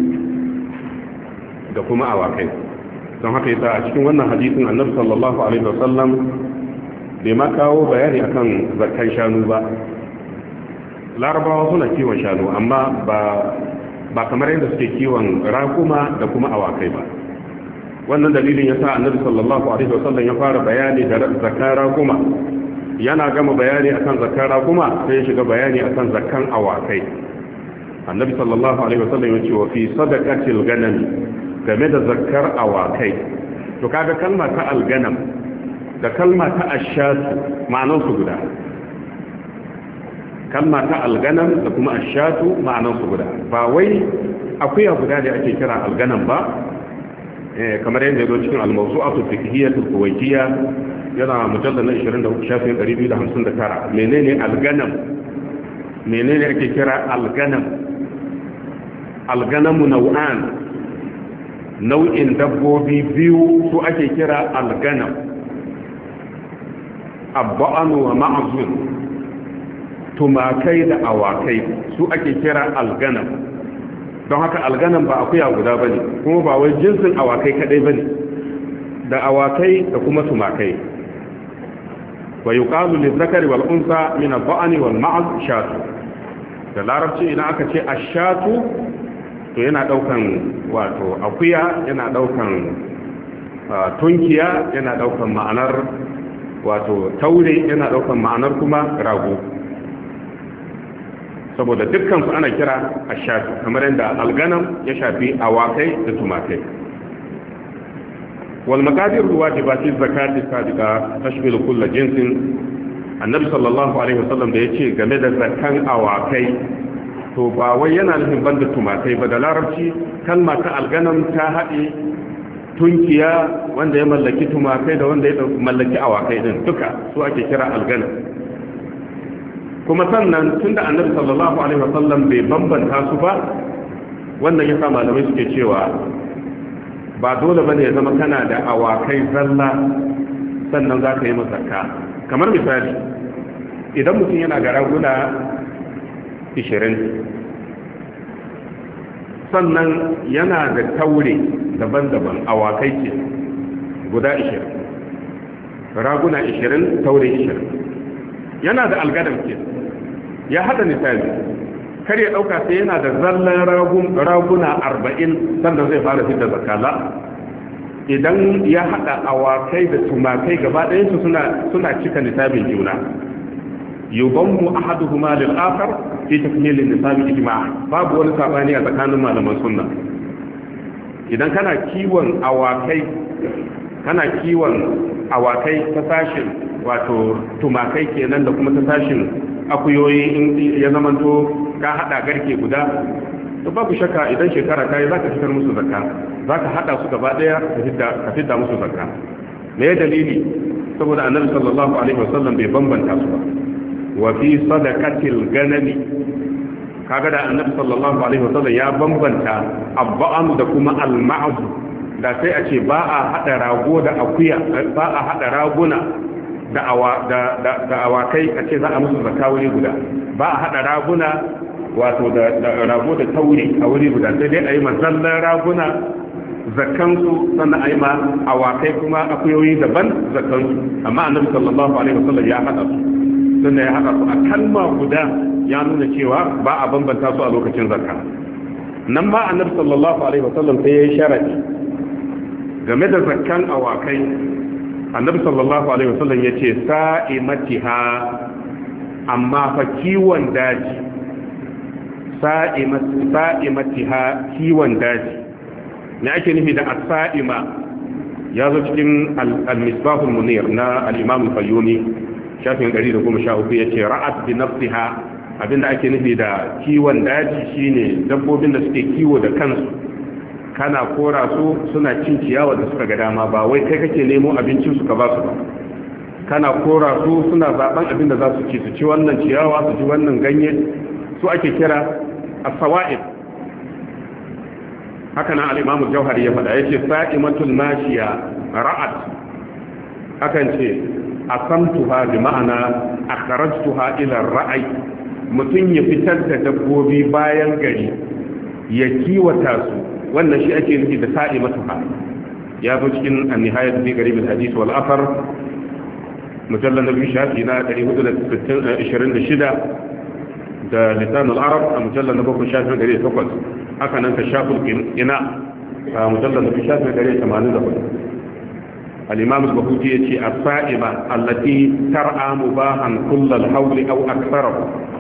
da kuma awakai. don haka yasa a cikin wannan hadisin annabi sallallahu alaihi wasallam bai ma kawo bayani akan zakkan shanu ba. larabawa suna kiwon shanu, amma ba ba kamar yadda suke kiwon rakuma da kuma awakai ba. wannan dalilin yasa annabi sallallahu alaihi wasallam ya fara bayani da zakkan rakuma, yana gama bayani akan zakkan rakuma sai ya shiga bayani akan zakkan awakai. annabi sallallahu alaihi wasallam ya ce wa fi sadaqatil ganam, game da zakkar awakai. to kaga kalma ta alganam da kalma ta ashatu ma'anar su guda. kalma ta alganam da kuma ashatu ma'anar su guda. ba wai akuya guda da ake kira alganam ba, eh kamar yadda yazo cikin al-mawsu'atu fiqhiyyatul kuwaitiyya yana mujallal na ishirin da hudu shafin ɗari biyu da hamsin da tara. menene alganam? menene ake kira alganam? alganamu nau'an, nau'in dabbobi biyu su ake kira alganam, abba'anu wa ma'azun. tumakai da awakai su ake kira alganam. don haka alganam ba akuya guda bane, kuma ba wai jinsin awakai kadai bane, da awakai da kuma tumakai. wa yuqalu lizakari wal unsa min al-ba'ni wal ma'az shatu. da larabci idan aka ce ashatu to yana daukan wato akuya, yana daukan tunkiya, yana daukan ma'anar wato taure, yana daukan ma'anar kuma rago. saboda dukkan su ana kira ashatu, kamar yadda alganam ya shafi awakai da tumakai. wal maqadir wajibati zakati sadiqa tashmilu kull jinsin. Annabi sallallahu alaihi wasallam da yace game da zakan awakai to ba wai yana nufin banda tumakai ba, da larabci kalma ta alganam ta haɗe tunkiya wanda ya mallaki tumakai da wanda ya mallaki awakai din duka su ake kira alganam. kuma sannan tunda annabi sallallahu alaihi wasallam bai bambanta su ba, wannan yasa malamai suke cewa ba dole bane ya zama kana da awakai zalla sannan za ka yi zakka. Kamar misali idan mutum yana da raguna ishirin sannan yana da taure daban-daban awakai ce guda ishirin, raguna ishirin, taure ishirin, yana da algadam ke ya hada misali kar ya dauka sai yana da zallan raguna arba'in sannan zai fara fitar zakala. Idan ya hada awakai da tumakai gaba ɗayan su suna suna cika nisabin juna, yubammu ahaduhuma lil akhar fi takmil an-nisab ijma'a. Babu wani sabani a tsakanin malaman sunna. Idan kana kiwon awakai kana kiwon awakai ta sashin wato tumakai kenan da kuma ta sashin akuyoyi, in ya zamanto ka hada garke guda, to babu shakka idan shekara kai zaka fitar musu zakka, zaka hada su gaba daya ka fidda ka fidda musu zakka. me ya dalili? Saboda annabi sallallahu alaihi wasallam bai bambanta su ba. wa fi sadaqatil ganami, kaga da annabi sallallahu alaihi wasallam ya bambanta abba'am da kuma al-ma'z, da sai a ce ba a hada rago da akuya, ba a hada raguna da awa da da awakai a ce za a musu zakka wuri guda, ba a hada raguna wato da rago da taure a wuri guda, sai dai a yi mazallan raguna zakkansu sannan a yi ma awakai kuma akuyoyi daban zakkansu. Amma annabi sallallahu alaihi wasallam ya hada su, sannan ya hada su a kalma guda, ya nuna cewa ba a bambanta su a lokacin zakka. Nan ma annabi sallallahu alaihi wasallam sai ya yi sharadi game da zakkan awakai. Annabi sallallahu alaihi wasallam ya ce sa'imatiha, amma fa kiwon daji, sa'imatiha kiwon daji. Me ake nufi da as-sa'ima? Ya zo cikin al-misbah al-munir na al-imam al-fayyumi shafin ɗari da goma sha uku, yace ra'at bi nafsiha. Abinda ake nufi da kiwon daji shine dabbobin da suke kiwo da kansu, kana kora su suna cin ciyawa da suka ga dama, ba wai kai kake nemo abincin su ka ba su ba. Kana kora su suna zaben abin da za su ci, su ci wannan ciyawa, su ci wannan ganye, su ake kira as-sawa'ib. haka nan al-imam al-jauhari ya faɗa, yace sa'imatul mashiya ra'at, akan ce asamtuha bi ma'ana akhrajtuha ila ar-ra'i. Mutun ya fitar da dabbobi bayan gari ya kiwata su, wannan shi ake nufi da sa'imatuha. Ya zo cikin an-nihayat fi qarib al-hadith wal athar mujallad nabi shafi na ɗari hudu da ishirin da shida, da lisan al-arab a mujallad na bakwai shafi ɗari takwas. haka nan ka shaful ina a mujallad nabi shafi ɗari tamanin da hudu. al-imam al-bahuti yace as-sa'ima allati tar'a mubahan kull al-hawl aw akthara.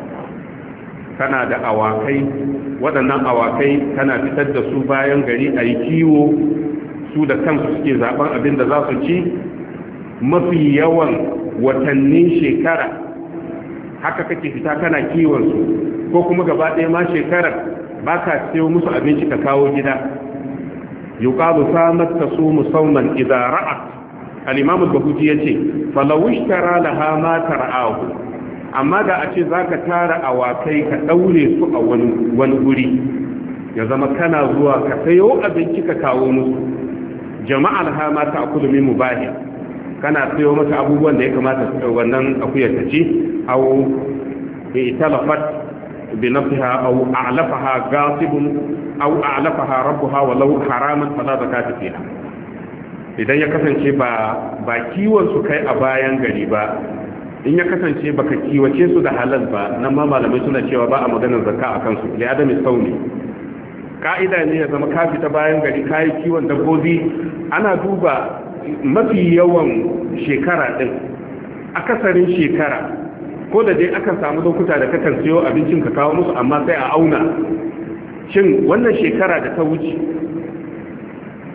kana da awakai, waɗannan awakai kana fitar da su bayan gari a yi kiwo, su da kansu suke zaben abin da za su ci mafi yawan watannin shekara. Haka kake fita kana kiwon su, ko kuma gaba ɗaya ma shekarar ba ka siyo musu abinci ka kawo gida. yuqalu samat tasumu sawman idza ra'at. al-imam al-bahuti yace falaw ishtara laha ma tar'ahu, amma da a ce za ka tara awakai ka ɗaure su a wani guri, ya zama kana zuwa ka sayo abinci ka kawo musu, jama'ar hama ta akulu min mubahi, kana sayo mata abubuwan da ya kamata wannan akuyar ta ci, au bi talafat bi nafsiha au a'lafaha gasibun au a'lafaha rabbuha walau haraman fala zakata fiha. Idan ya kasance ba ba kiwon su kai a bayan gari ba, in ya kasance baka kiwace su da halal ba, nan ma malamai suna cewa ba a maganar zakka a kansu, li adami sauni. Ka'ida ne ya zama ka fita bayan gari kayi kiwon dabbobi, ana duba mafi yawan shekara din, akasarin shekara, ko da dai akan samu lokuta da kakan siyo abincin ka kawo musu, amma sai a auna shin wannan shekara da ta wuce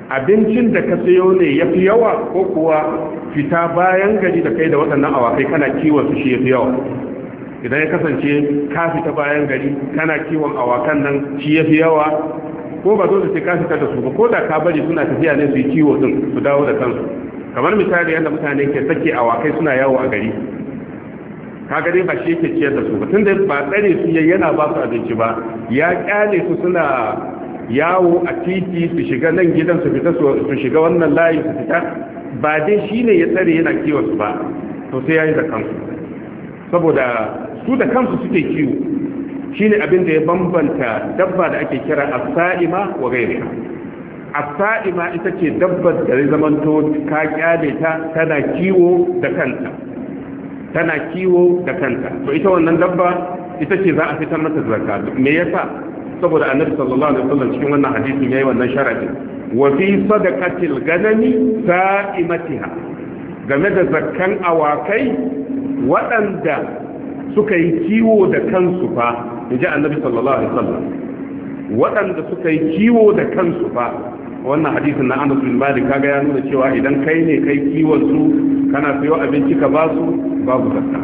abincin da ka sayo ne yafi yawa ko kuwa fita bayan gari da kai da waɗannan awakai kana kiwon su shi yafi yawa? idan ya kasance ka fita bayan gari kana kiwon awakan nan shi yafi yawa, ko ba dole sai ka fita da su ba, ko da ka bari suna tafiya ne su yi kiwo din su dawo da kansu. kamar misali yadda mutane ke sake awakai suna yawo a gari, kaga dai ba shi yake ciyar da su ba, tunda ba tsare su yana ba su abinci ba, ya kyale su suna yawo a titi su shiga nan gidan su fita su shiga wannan layi su fita, ba dai shine ya tsare yana kiwon su ba, to sai yayi da kansu, saboda su da kansu suke kiwo. shine abin da ya bambanta dabba da ake kira as-sa'ima wa ghayriha. as-sa'ima ita ce dabbar da ya zamanto ka kyale ta tana kiwo da kanta tana kiwo da kanta to ita wannan dabba ita ce za a fitar mata zakka. me yasa? saboda annabi sallallahu alaihi wasallam cikin wannan hadisin yayi wannan sharadi, wa fi sadaqatil ganami sa'imatiha, game da zakkan awakai waɗanda suka yi kiwo da kansu fa, inji annabi sallallahu alaihi wasallam, waɗanda suka yi kiwo da kansu fa. wannan hadisin na Anas bin Malik kaga ya nuna cewa idan kai ne kai kiwon su kana sayo abinci ka ba su babu zakka.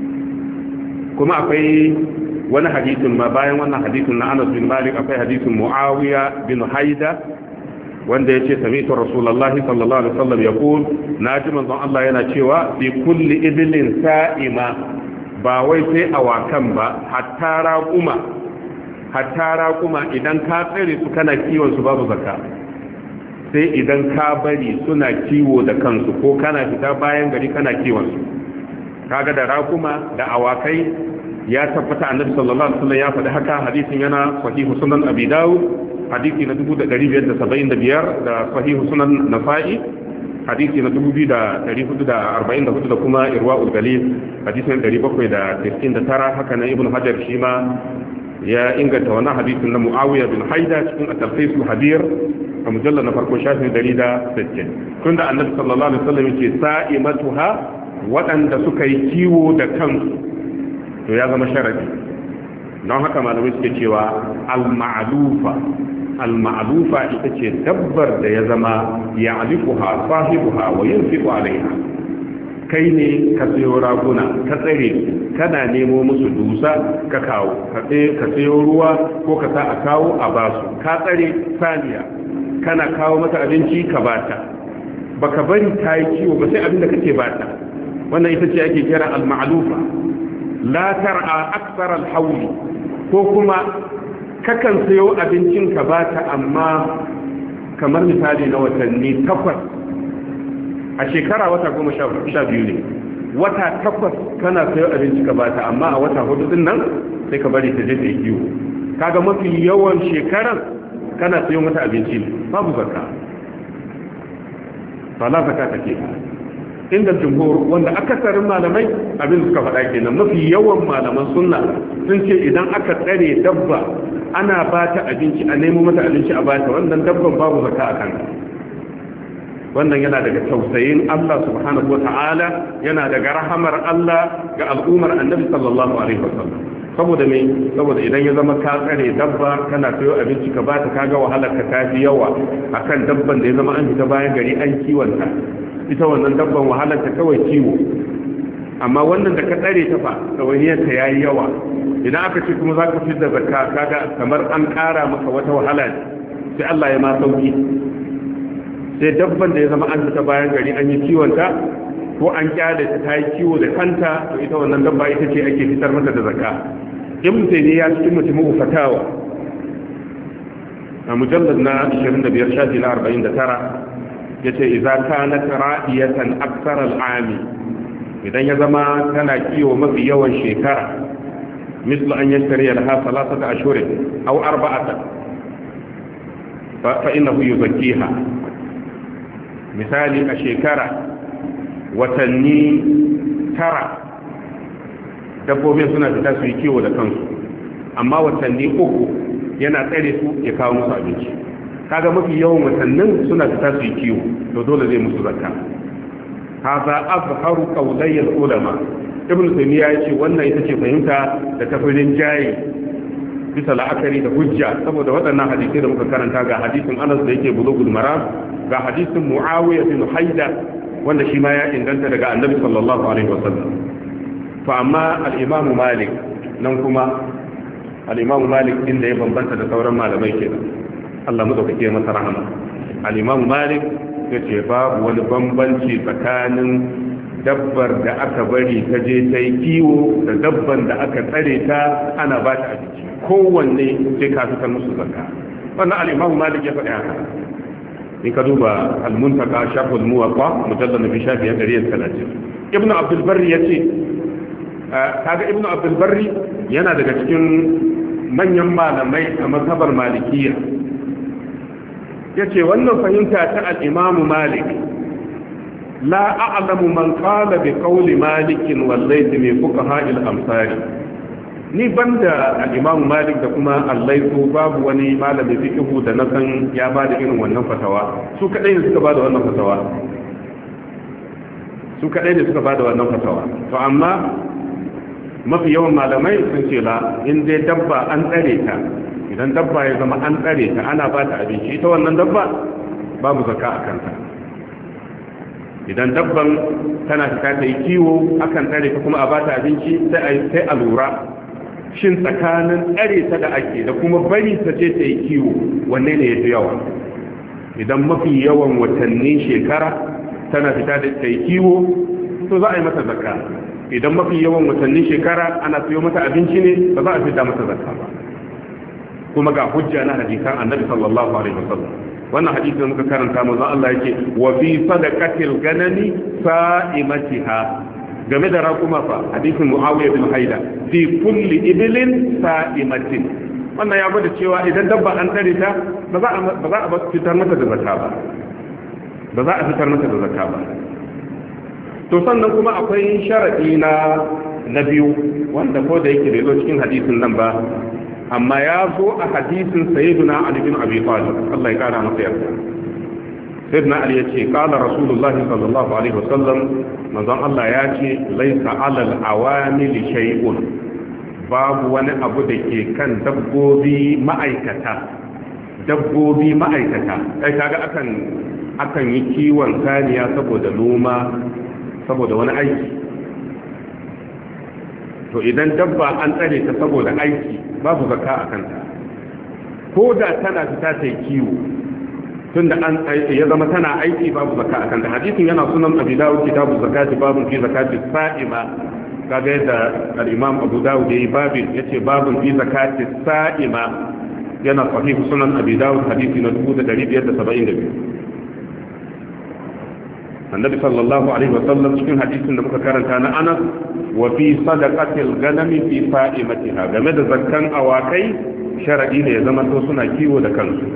kuma akwai wani hadisin ma bayan wannan hadisin na Anas bin Malik akwai hadisin Muawiya bin Haida wanda yace sami'tu Rasulullahi sallallahu alaihi wasallam yaqul, naji manzon Allah yana cewa fi kulli iblin sa'ima, ba wai sai awakan ba, hatta raquma hatta raquma idan ka tsare su kana kiwon su babu zakka, sai idan ka bari suna kiwo da kansu ko kana fita bayan gari kana kiwon su. kaga da raquma da awakai ya tabbata annabi sallallahu alaihi wasallam ya faɗi haka. hadisin yana sahihu sunan abi dawud hadisi na dubu da ɗari biyar da saba'in da biyar, da sahihu sunan nasa'i hadisi na dubu biyu da ɗari hudu da arba'in da hudu, da kuma irwa'ul galil hadisi na ɗari bakwai da tis'in da tara. haka na ibn hajar shi ma ya inganta wannan hadisin na Muawiya bin Haida cikin at-Tafsir al-Habir a mujallal na farko shafin ɗari da sittin. tunda annabi sallallahu alaihi wasallam yake sa'imatuha, waɗanda suka yi kiwo da kansu, to ya zama sharadi. don haka malamai suke cewa al-ma'lufa al-ma'lufa ita ce dabbar da ya zama ya'lifuha sahibuha wa yunfiqu alaiha. kai ne ka sayo raguna ka tsare kana nemo musu dusa ka kawo, ka sayo ruwa ko ka sa a kawo a basu, ka tsare saniya kana kawo mata abinci ka bata, baka bari ta yi kiwo ba sai abin da kake bata. wannan ita ce ake kira al-ma'lufa. la tar'a akthar al-hawli, ko kuma kakan sayo abincin ka bata amma kamar misali na watanni takwas a shekara, wata goma sha biyu ne, wata takwas kana sayo abinci ka bata, amma a wata hudu din nan sai ka bari ta je ta yi kiwo. kaga mafi yawan shekaran kana sayo mata abinci ne, babu zakka, ba la zakka take. inda jumhur, wanda akasarin malamai abin suka faɗa kenan, mafi yawan malaman sunna sun ce idan aka tsare dabba ana bata abinci, a nemo mata abinci a bata, wannan dabban babu zakka a kanta. wannan yana daga tausayin Allah subhanahu wata'ala, yana daga rahamar Allah ga al'ummar annabi sallallahu alaihi wasallam. saboda me saboda idan ya zama ka tsare dabba kana sayo abinci ka bata, kaga wahalar ka tafi yawa akan dabban da ya zama an fita bayan gari an kiwonta. ita wannan dabban wahalar ta kawai kiwo, amma wannan da ka tsare ta fa tawayyar ta yayi yawa. idan aka ce kuma zaka fitar da zakka, kaga kamar an ƙara maka wata wahala, sai Allah ya ma sauki. sai dabban da ya zama an fita bayan gari an yi kiwonta ko an kyale ta ta yi kiwo da kanta, to ita wannan dabba ita ce ake fitar mata da zakka. ibn taymiya ya cikin mutumin fatawa a mujallad na ashirin da biyar shafi na arba'in da tara yace idza kanat ra'iyatan akthar al'ami, idan ya zama tana kiwo mafi yawan shekara, mislu an yashtari laha salasata ashhurin aw arba'ata fa innahu yuzakkiha. misali a shekara watanni tara dabbobin suna fita su yi kiwo da kansu, amma watanni uku yana tsare su ya kawo musu abinci. kaga mafi yawan watannin suna fita su yi kiwo, to dole zai musu zakka. haza azharu qawlay al-ulama. ibn taymiya yace wannan ita ce fahimta da tafirin jayi bisa la'akari da hujja, saboda waɗannan hadisi da muka karanta, ga hadisin Anas da yake bulugul maram ga hadisin Muawiya bin Haida wanda shi ma ya inganta daga Annabi sallallahu alaihi wasallam to amma al-Imam Malik nan kuma al-Imam Malik inda ya bambanta da sauran malamai kenan Allah mu dauke masa rahama al-Imam Malik yace babu wani bambanci tsakanin dabbar da aka bari ta je ta yi kiwo da dabban da aka tsare ta ana ba ta abinci kowanne sai ka fitar musu zakka wannan al-Imam Malik ya faɗi haka in ka duba al-Muntaka sharh al-Muwatta mujallad bi shafi ɗari da talatin Ibn Abdul Barri yace kaga Ibn Abdul Barri yana daga cikin manyan malamai a mazhabar Malikiyya yace wannan fahimta ta al-Imam Malik la a'lamu man qala bi qawli Malik wal Layth min fuqaha al-amsari ni banda al-Imam Malik da kuma al-Layth babu wani malami fiqhu da na san ya bada irin wannan fatawa su kadai ne suka bada wannan fatawa su kadai ne suka bada wannan fatawa to amma mafi yawan malamai sun ce la in dai dabba an tsare ta idan dabba ya zama an tsare ta ana ba ta abinci ita wannan dabba babu zakka a kanta idan dabban tana fita ta yi kiwo akan tsare ta kuma a ba ta abinci sai a lura shin tsakanin tsare ta da ake da kuma bari ta je ta yi kiwo wanne ne ya fi yawa idan mafi yawan watannin shekara tana fita da ta yi kiwo to za a yi mata zakka idan mafi yawan watannin shekara ana siyo mata abinci ne ba za a fita mata zakka ba kuma ga hujja na hadisan annabi sallallahu alaihi wasallam wannan hadisi da muka karanta manzo Allah yake wa fi sadaqatil ganami sa'imatiha game da rakuma fa hadisin Muawiya bin Haida fi kulli iblin sa'imatin wannan ya gwada cewa idan dabba an tare ta ba za a ba za a fitar mata da zakka ba ba za a fitar mata da zakka ba to sannan kuma akwai sharadi na na biyu wanda ko da yake bai zo cikin hadisin nan ba amma ya zo a hadisin sayyiduna Ali bin Abi Talib Allah ya kara masa yarda sayyiduna Ali ya ce qala rasulullah sallallahu alaihi wasallam manzon Allah ya ce laysa alal awamil shay'un babu wani abu da ke kan dabbobi ma'aikata dabbobi ma'aikata kai kaga akan akan yi kiwon saniya saboda noma saboda wani aiki to idan dabba an tsare ta saboda aiki babu zakka a kanta ko da tana fita ta kiwo tunda an ya zama tana aiki babu zakka a kanta hadisin yana sunan Abi Dawud kitabu zakati babu fi zakati sa'ima kaga yadda al-Imam Abu Dawud yayi babin yace babu fi zakati sa'ima yana sahih sunan Abi Dawud hadisi na dubu da biyar da saba'in da biyu annabi sallallahu alaihi wasallam cikin hadisin da muka karanta na Anas wa fi sadaqatil ganami fi fa'imatiha game da zakkan awakai sharadi ne ya zama to suna kiwo da kansu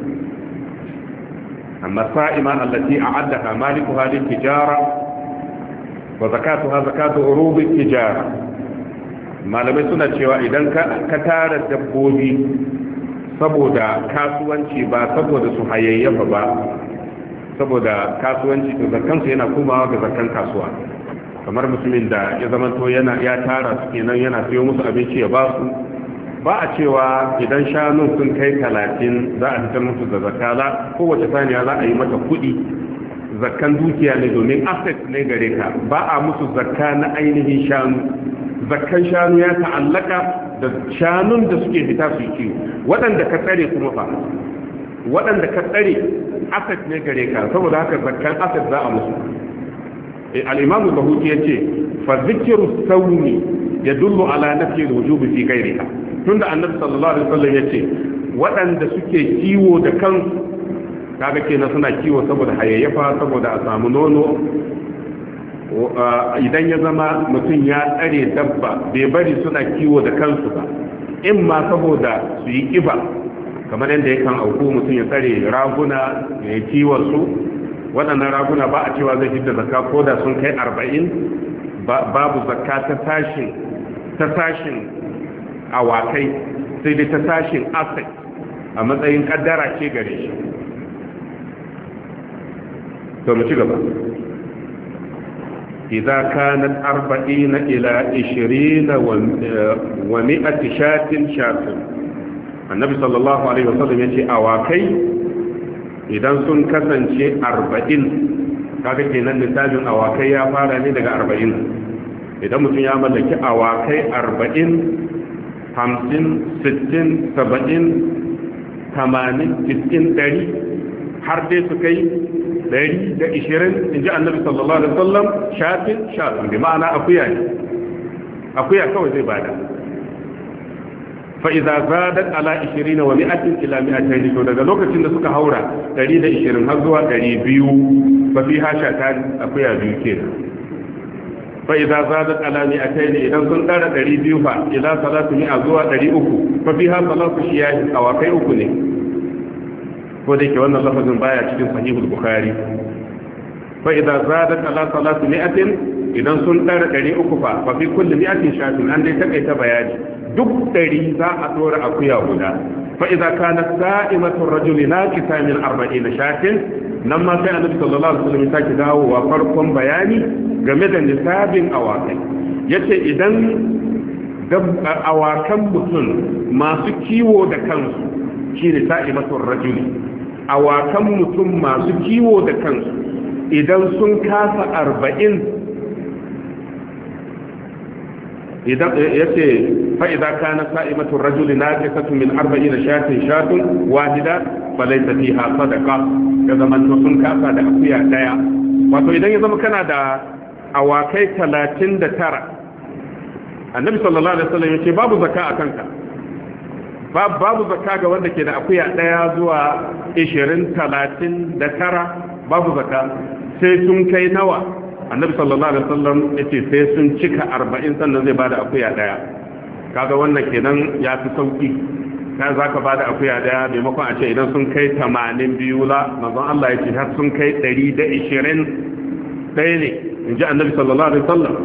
amma fa'ima allati a'addaha malikuha lil tijara wa zakatuha zakatu urub al tijara malamai suna cewa idan ka ka tara dabbobi saboda kasuwanci ba saboda su hayayyafa ba saboda kasuwanci to zakkansu yana komawa ga zakkan kasuwa kamar musulmin da ya zamanto yana ya tara su kenan yana siyo musu abinci ya ba su ba a cewa idan shanun sun kai talatin za a fitar musu da zakka za kowace saniya za a yi mata kuɗi zakkan dukiya ne domin asset ne gare ka ba a musu zakka na ainihin shanu zakkan shanu ya ta'allaka da shanun da suke fita su kiwo waɗanda ka tsare kuma fa waɗanda ka tsare asset ne gare ka saboda haka zakkan asset za a musu al-imamu bahuti yace fa dhikru sawmi yadullu ala nafi al-wujub fi ghayriha tunda annabi sallallahu alaihi wasallam yace waɗanda suke kiwo da kansu kaga kenan suna kiwo saboda hayayyafa saboda a samu nono idan ya zama mutum ya tsare dabba bai bari suna kiwo da kansu ba in ma saboda su yi kiba kamar yadda ya kan auku mutum ya tsare raguna ya kiwon su waɗannan raguna ba a cewa zai fita zakka ko da sun kai arba'in babu zakka ta sashin ta sashin awakai sai dai ta sashin asai a matsayin kaddara ce gare shi to mu ci gaba idza kanat arba'ina ila ishirina wa mi'ati shatin shatin annabi sallallahu alaihi wasallam yace awakai idan sun kasance arba'in kaga kenan lissafin awakai ya fara ne daga arba'in idan mutum ya mallaki awakai arba'in hamsin sittin saba'in tamanin tis'in ɗari har dai su kai ɗari da ishirin in ji annabi sallallahu alaihi wasallam shafin shafin bi ma'ana akuya ne akuya kawai zai bada fa idza zadat ala ishirin wa mi'atin ila mi'atayn to daga lokacin da suka haura ɗari da ishirin har zuwa ɗari biyu fa fi hashatan akuya biyu kenan fa idza zadat ala mi'atayn idan sun dara ɗari biyu fa ila salatu mi'a zuwa ɗari uku fa fi ha salatu shiyahi awakai uku ne ko da ke wannan lafazin baya cikin sahihul bukhari fa idza zadat ala salatu mi'atin idan sun dara ɗari uku fa fa fi kulli mi'atin shatin an dai takaita bayani duk ɗari za a dora akuya guda fa idza kanat sa'imatu ar-rajuli naqisa min arba'ina shatin nan ma sai annabi sallallahu alaihi wasallam ya sake dawowa farkon bayani game da nisabin awakai yace idan awakan mutum masu kiwo da kansu shine sa'imatu ar-rajuli awakan mutum masu kiwo da kansu idan sun kasa arba'in idan yace fa idza kana sa'imatu ar-rajuli naqisatun min arba'ina shatin shatun wahida falaysa fiha sadaqa ya zama to sun kasa da akuya daya wato idan ya zama kana da awakai talatin da tara annabi sallallahu alaihi wasallam yace babu zakka akan ka babu zakka ga wanda ke da akuya daya zuwa ishirin talatin da tara babu zakka sai sun kai nawa annabi sallallahu alaihi wasallam yace sai sun cika arba'in sannan zai bada akuya daya kaga wannan kenan ya fi sauki ka zaka bada akuya daya maimakon a ce idan sun kai tamanin biyu la manzon Allah yace har sun kai ɗari da ishirin ɗaya ne inji annabi sallallahu alaihi wasallam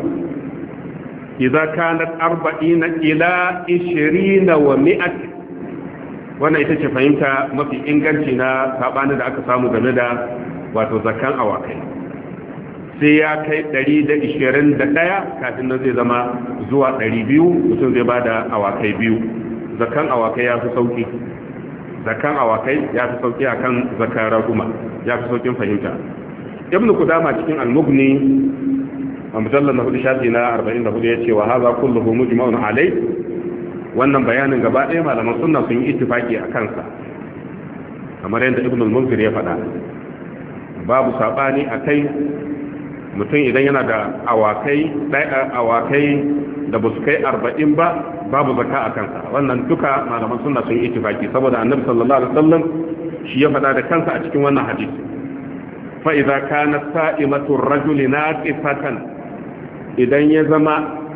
idza kanat arba'ina ila ishirin wa mi'at wannan ita ce fahimta mafi inganci na sabanin da aka samu game da wato zakkan awakai sai ya kai ɗari da ishirin da ɗaya kafin nan zai zama zuwa ɗari biyu mutum zai bada awakai biyu zakkan awakai ya fi sauki zakkan awakai ya fi sauki akan zakkan raguma ya fi saukin fahimta ibnu kudama cikin al-mughni a mujallar na hudu shafi na arba'in da hudu ya ce wa haza kulluhu mujma'un alai wannan bayanin gaba ɗaya malaman sunna sun yi ittifaki a kansa kamar yadda ibnu al-munzir ya faɗa babu sabani akai mutum idan yana da awakai ɗaya awakai da ba su kai arba'in ba babu zakka a kansa wannan duka malaman sunna sun yi ittifaki saboda annabi sallallahu alaihi wasallam shi ya faɗa da kansa a cikin wannan hadisi fa idza kanat sa'imatu ar-rajuli naqisatan idan ya zama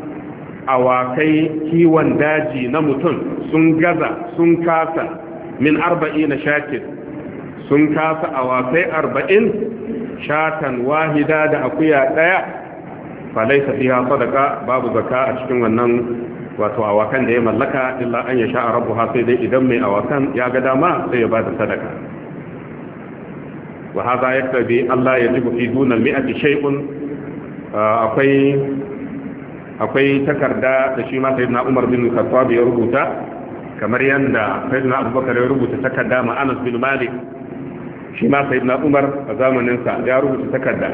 awakai kiwon daji na mutum sun gaza sun kasa min arba'ina shakin sun kasa awakai arba'in shatan wahida da akuya daya falaisa fiha sadaqa babu zakka a cikin wannan wato awakan da ya mallaka illa an yasha rabbuha sai dai idan mai awakan ya ga dama sai ya bada sadaka wa hadha yaktabi Allah yajibu fi duna al-mi'ati shay'un akwai akwai takarda da shi ma sayyidina Umar bin Khattab ya rubuta kamar yanda sayyidina Abubakar ya rubuta takarda ma Anas bin Malik shi ma sayyidina Umar a zamanin sa ya rubuta takarda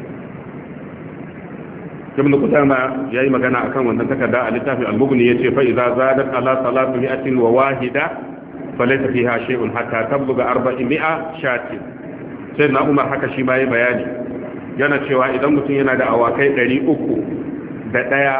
ibn Qudama yayi magana akan wannan takarda a littafin al-Mughni yace fa idza zadat ala salatu mi'atin wa wahida falaysa fiha shay'un hatta tabluga arba'imi'a shatin sayyidina Umar haka shi ma yayi bayani yana cewa idan mutum yana da awakai ɗari uku da ɗaya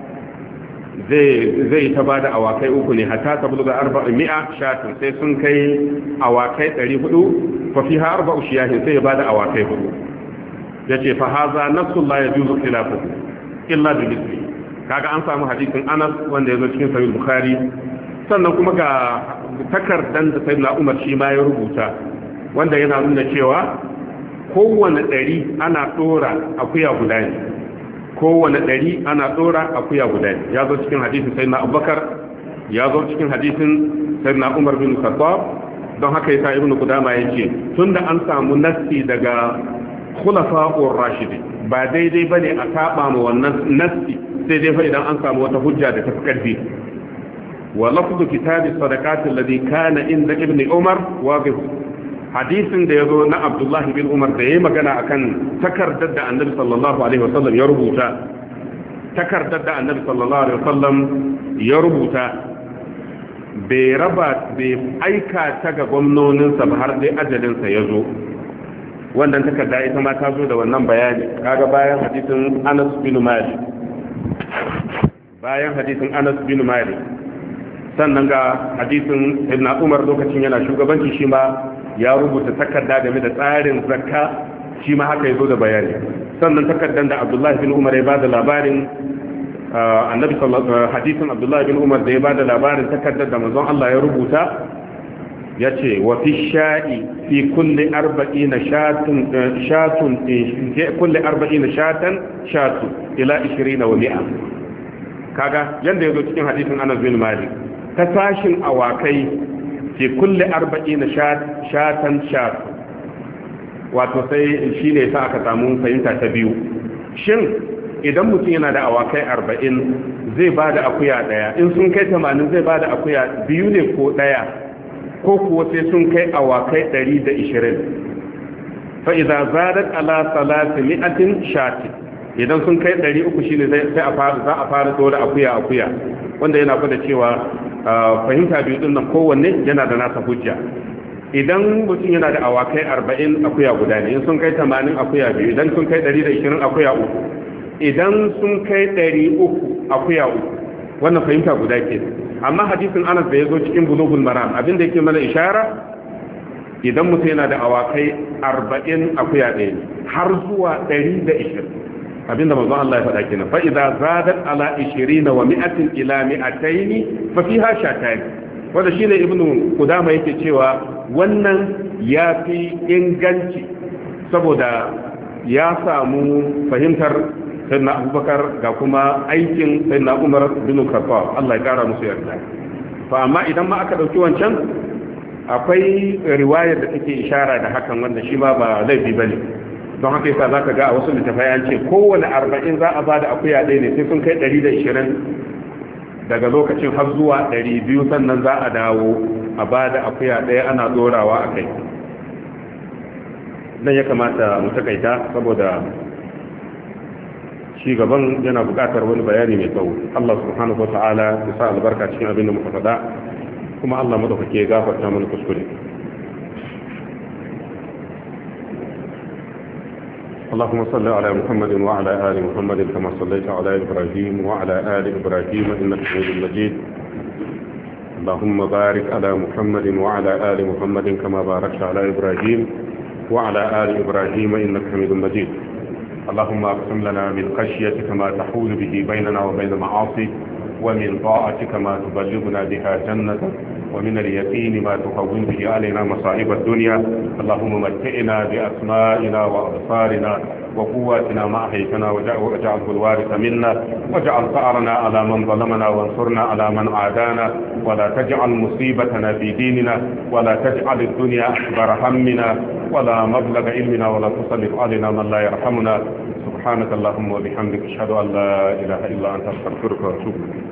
zai ta ba da awakai uku ne hata ta buluga arba'in mi'a shatin sai sun kai awakai ɗari hudu fa fi ha arba'u shiyahin sai ya ba da awakai hudu ya ce fa haza nasu la ya juzu khilafu illa bi misli kaga an samu hadisin Anas wanda ya zo cikin sahih Bukhari sannan kuma ga takardan da sayyidina Umar shi ma ya rubuta wanda yana nuna cewa kowane ɗari ana ɗora akuya guda ne kowane ɗari ana ɗora akuya guda ne ya zo cikin hadisin sayyidina Abubakar ya zo cikin hadisin sayyidina Umar bin Khattab don haka yasa Ibn Qudama yace tunda an samu nassi daga khulafa'ur rashidin ba daidai bane a saba ma wannan nassi sai dai fa idan an samu wata hujja da ta fi karfi wa lafzu kitabi sadaqati alladhi kana inda ibn Umar wadih hadisin da ya zo na Abdullahi bin Umar da ya yi magana akan takardar da annabi sallallahu alaihi wasallam ya rubuta takardar da annabi sallallahu alaihi wasallam ya rubuta bai raba bai aika ta ga gwamnoninsa ba har dai ajalinsa ya zo. Wannan takarda ita ma ta zo da wannan bayani, kaga bayan hadisin Anas bin Malik bayan hadisin Anas bin Malik sannan ga hadisin Ibn Umar lokacin yana shugabanci shi ma ya rubuta takarda game da tsarin zakka, shi ma haka yazo da bayani. Sannan takardar da Abdullah bin Umar ya bada labarin annabi sallallahu hadisin Abdullah bin Umar da ya bada labarin takardar da manzon Allah ya rubuta yace wa fi sha'i fi kulli arba'ina shatun shatun fi kulli arba'ina shatan shatu ila ishirin wa mi'a. Kaga yanda yazo cikin hadisin Anas bin Malik, ta sashin awakai fi kulli arba'ina shatan shatu, wato sai shine sa aka samu fahimta ta biyu. Shin idan mutum yana da awakai arba'in zai bada akuya daya, in sun kai tamanin zai bada akuya biyu ne ko daya, ko kuwa sai sun kai awakai ɗari da ishirin. fa idza zadat ala salati mi'atin shati, idan sun kai ɗari uku shine sai a fara za a fara dora akuya akuya, wanda yana gwada cewa fahimta biyu din nan kowanne yana da nasa hujja. Idan mutum yana da awakai arba'in akuya guda ne, in sun kai tamanin akuya biyu, idan sun kai ɗari da ishirin akuya uku, idan sun kai ɗari uku akuya uku, wannan fahimta guda ke. Amma hadisin Anas da ya zo cikin Bulughul Maram abinda yake mana ishara, idan mutum yana da awakai arba'in akuya ɗaya har zuwa ɗari da ishirin, abinda manzon Allah ya faɗa kenan. Fa idza zadat ala ishirin wa mi'atin ila mi'atayn fa fiha shatayn. Wanda shine Ibnu Qudama yake cewa wannan yafi inganci saboda ya samu fahimtar sayyidina Abubakar ga kuma aikin sayyidina Umar bin Khattab, Allah ya kara musu yarda. To amma idan ma aka dauki wancan, akwai riwayar da take ishara da hakan wanda shi ma ba laifi bane. Don haka yasa zaka ga a wasu littafai an ce kowane arba'in za a bada akuya ɗaya ne sai sun kai ɗari da ishirin, daga lokacin har zuwa ɗari biyu sannan za a dawo a bada akuya ɗaya ana dorawa a kai. Dan ya kamata mu takaita saboda shi gaban yana buƙatar wani bayani mai tsawo. Allah subhanahu wata'ala ya sa albarka cikin abin da muka faɗa, kuma Allah madaukake ya gafarta mana kuskure. اللهم صل على محمد وعلى آل محمد كما صليت على إبراهيم وعلى آل إبراهيم إنك حميد مجيد. اللهم بارك على محمد وعلى آل محمد كما باركت على إبراهيم وعلى آل إبراهيم إنك حميد مجيد. اللهم اقسم لنا من خشيتك ما تحول به بيننا وبين معاصيك، ومن طاعتك ما تبلغنا بها جنتك، ومن اليقين ما تهون به علينا مصائب الدنيا. اللهم متئنا بأسمائنا وأبصارنا وقواتنا ما أحيتنا واجعله الوارث منا، واجعل ثأرنا على من ظلمنا وانصرنا على من عادانا، ولا تجعل مصيبتنا في ديننا، ولا تجعل الدنيا أكبر همنا ولا مبلغ علمنا، ولا تسلط علينا من لا يرحمنا. سبحانك اللهم وبحمدك أشهد أن لا إله إلا أنت أستغفرك وأتوب إليك.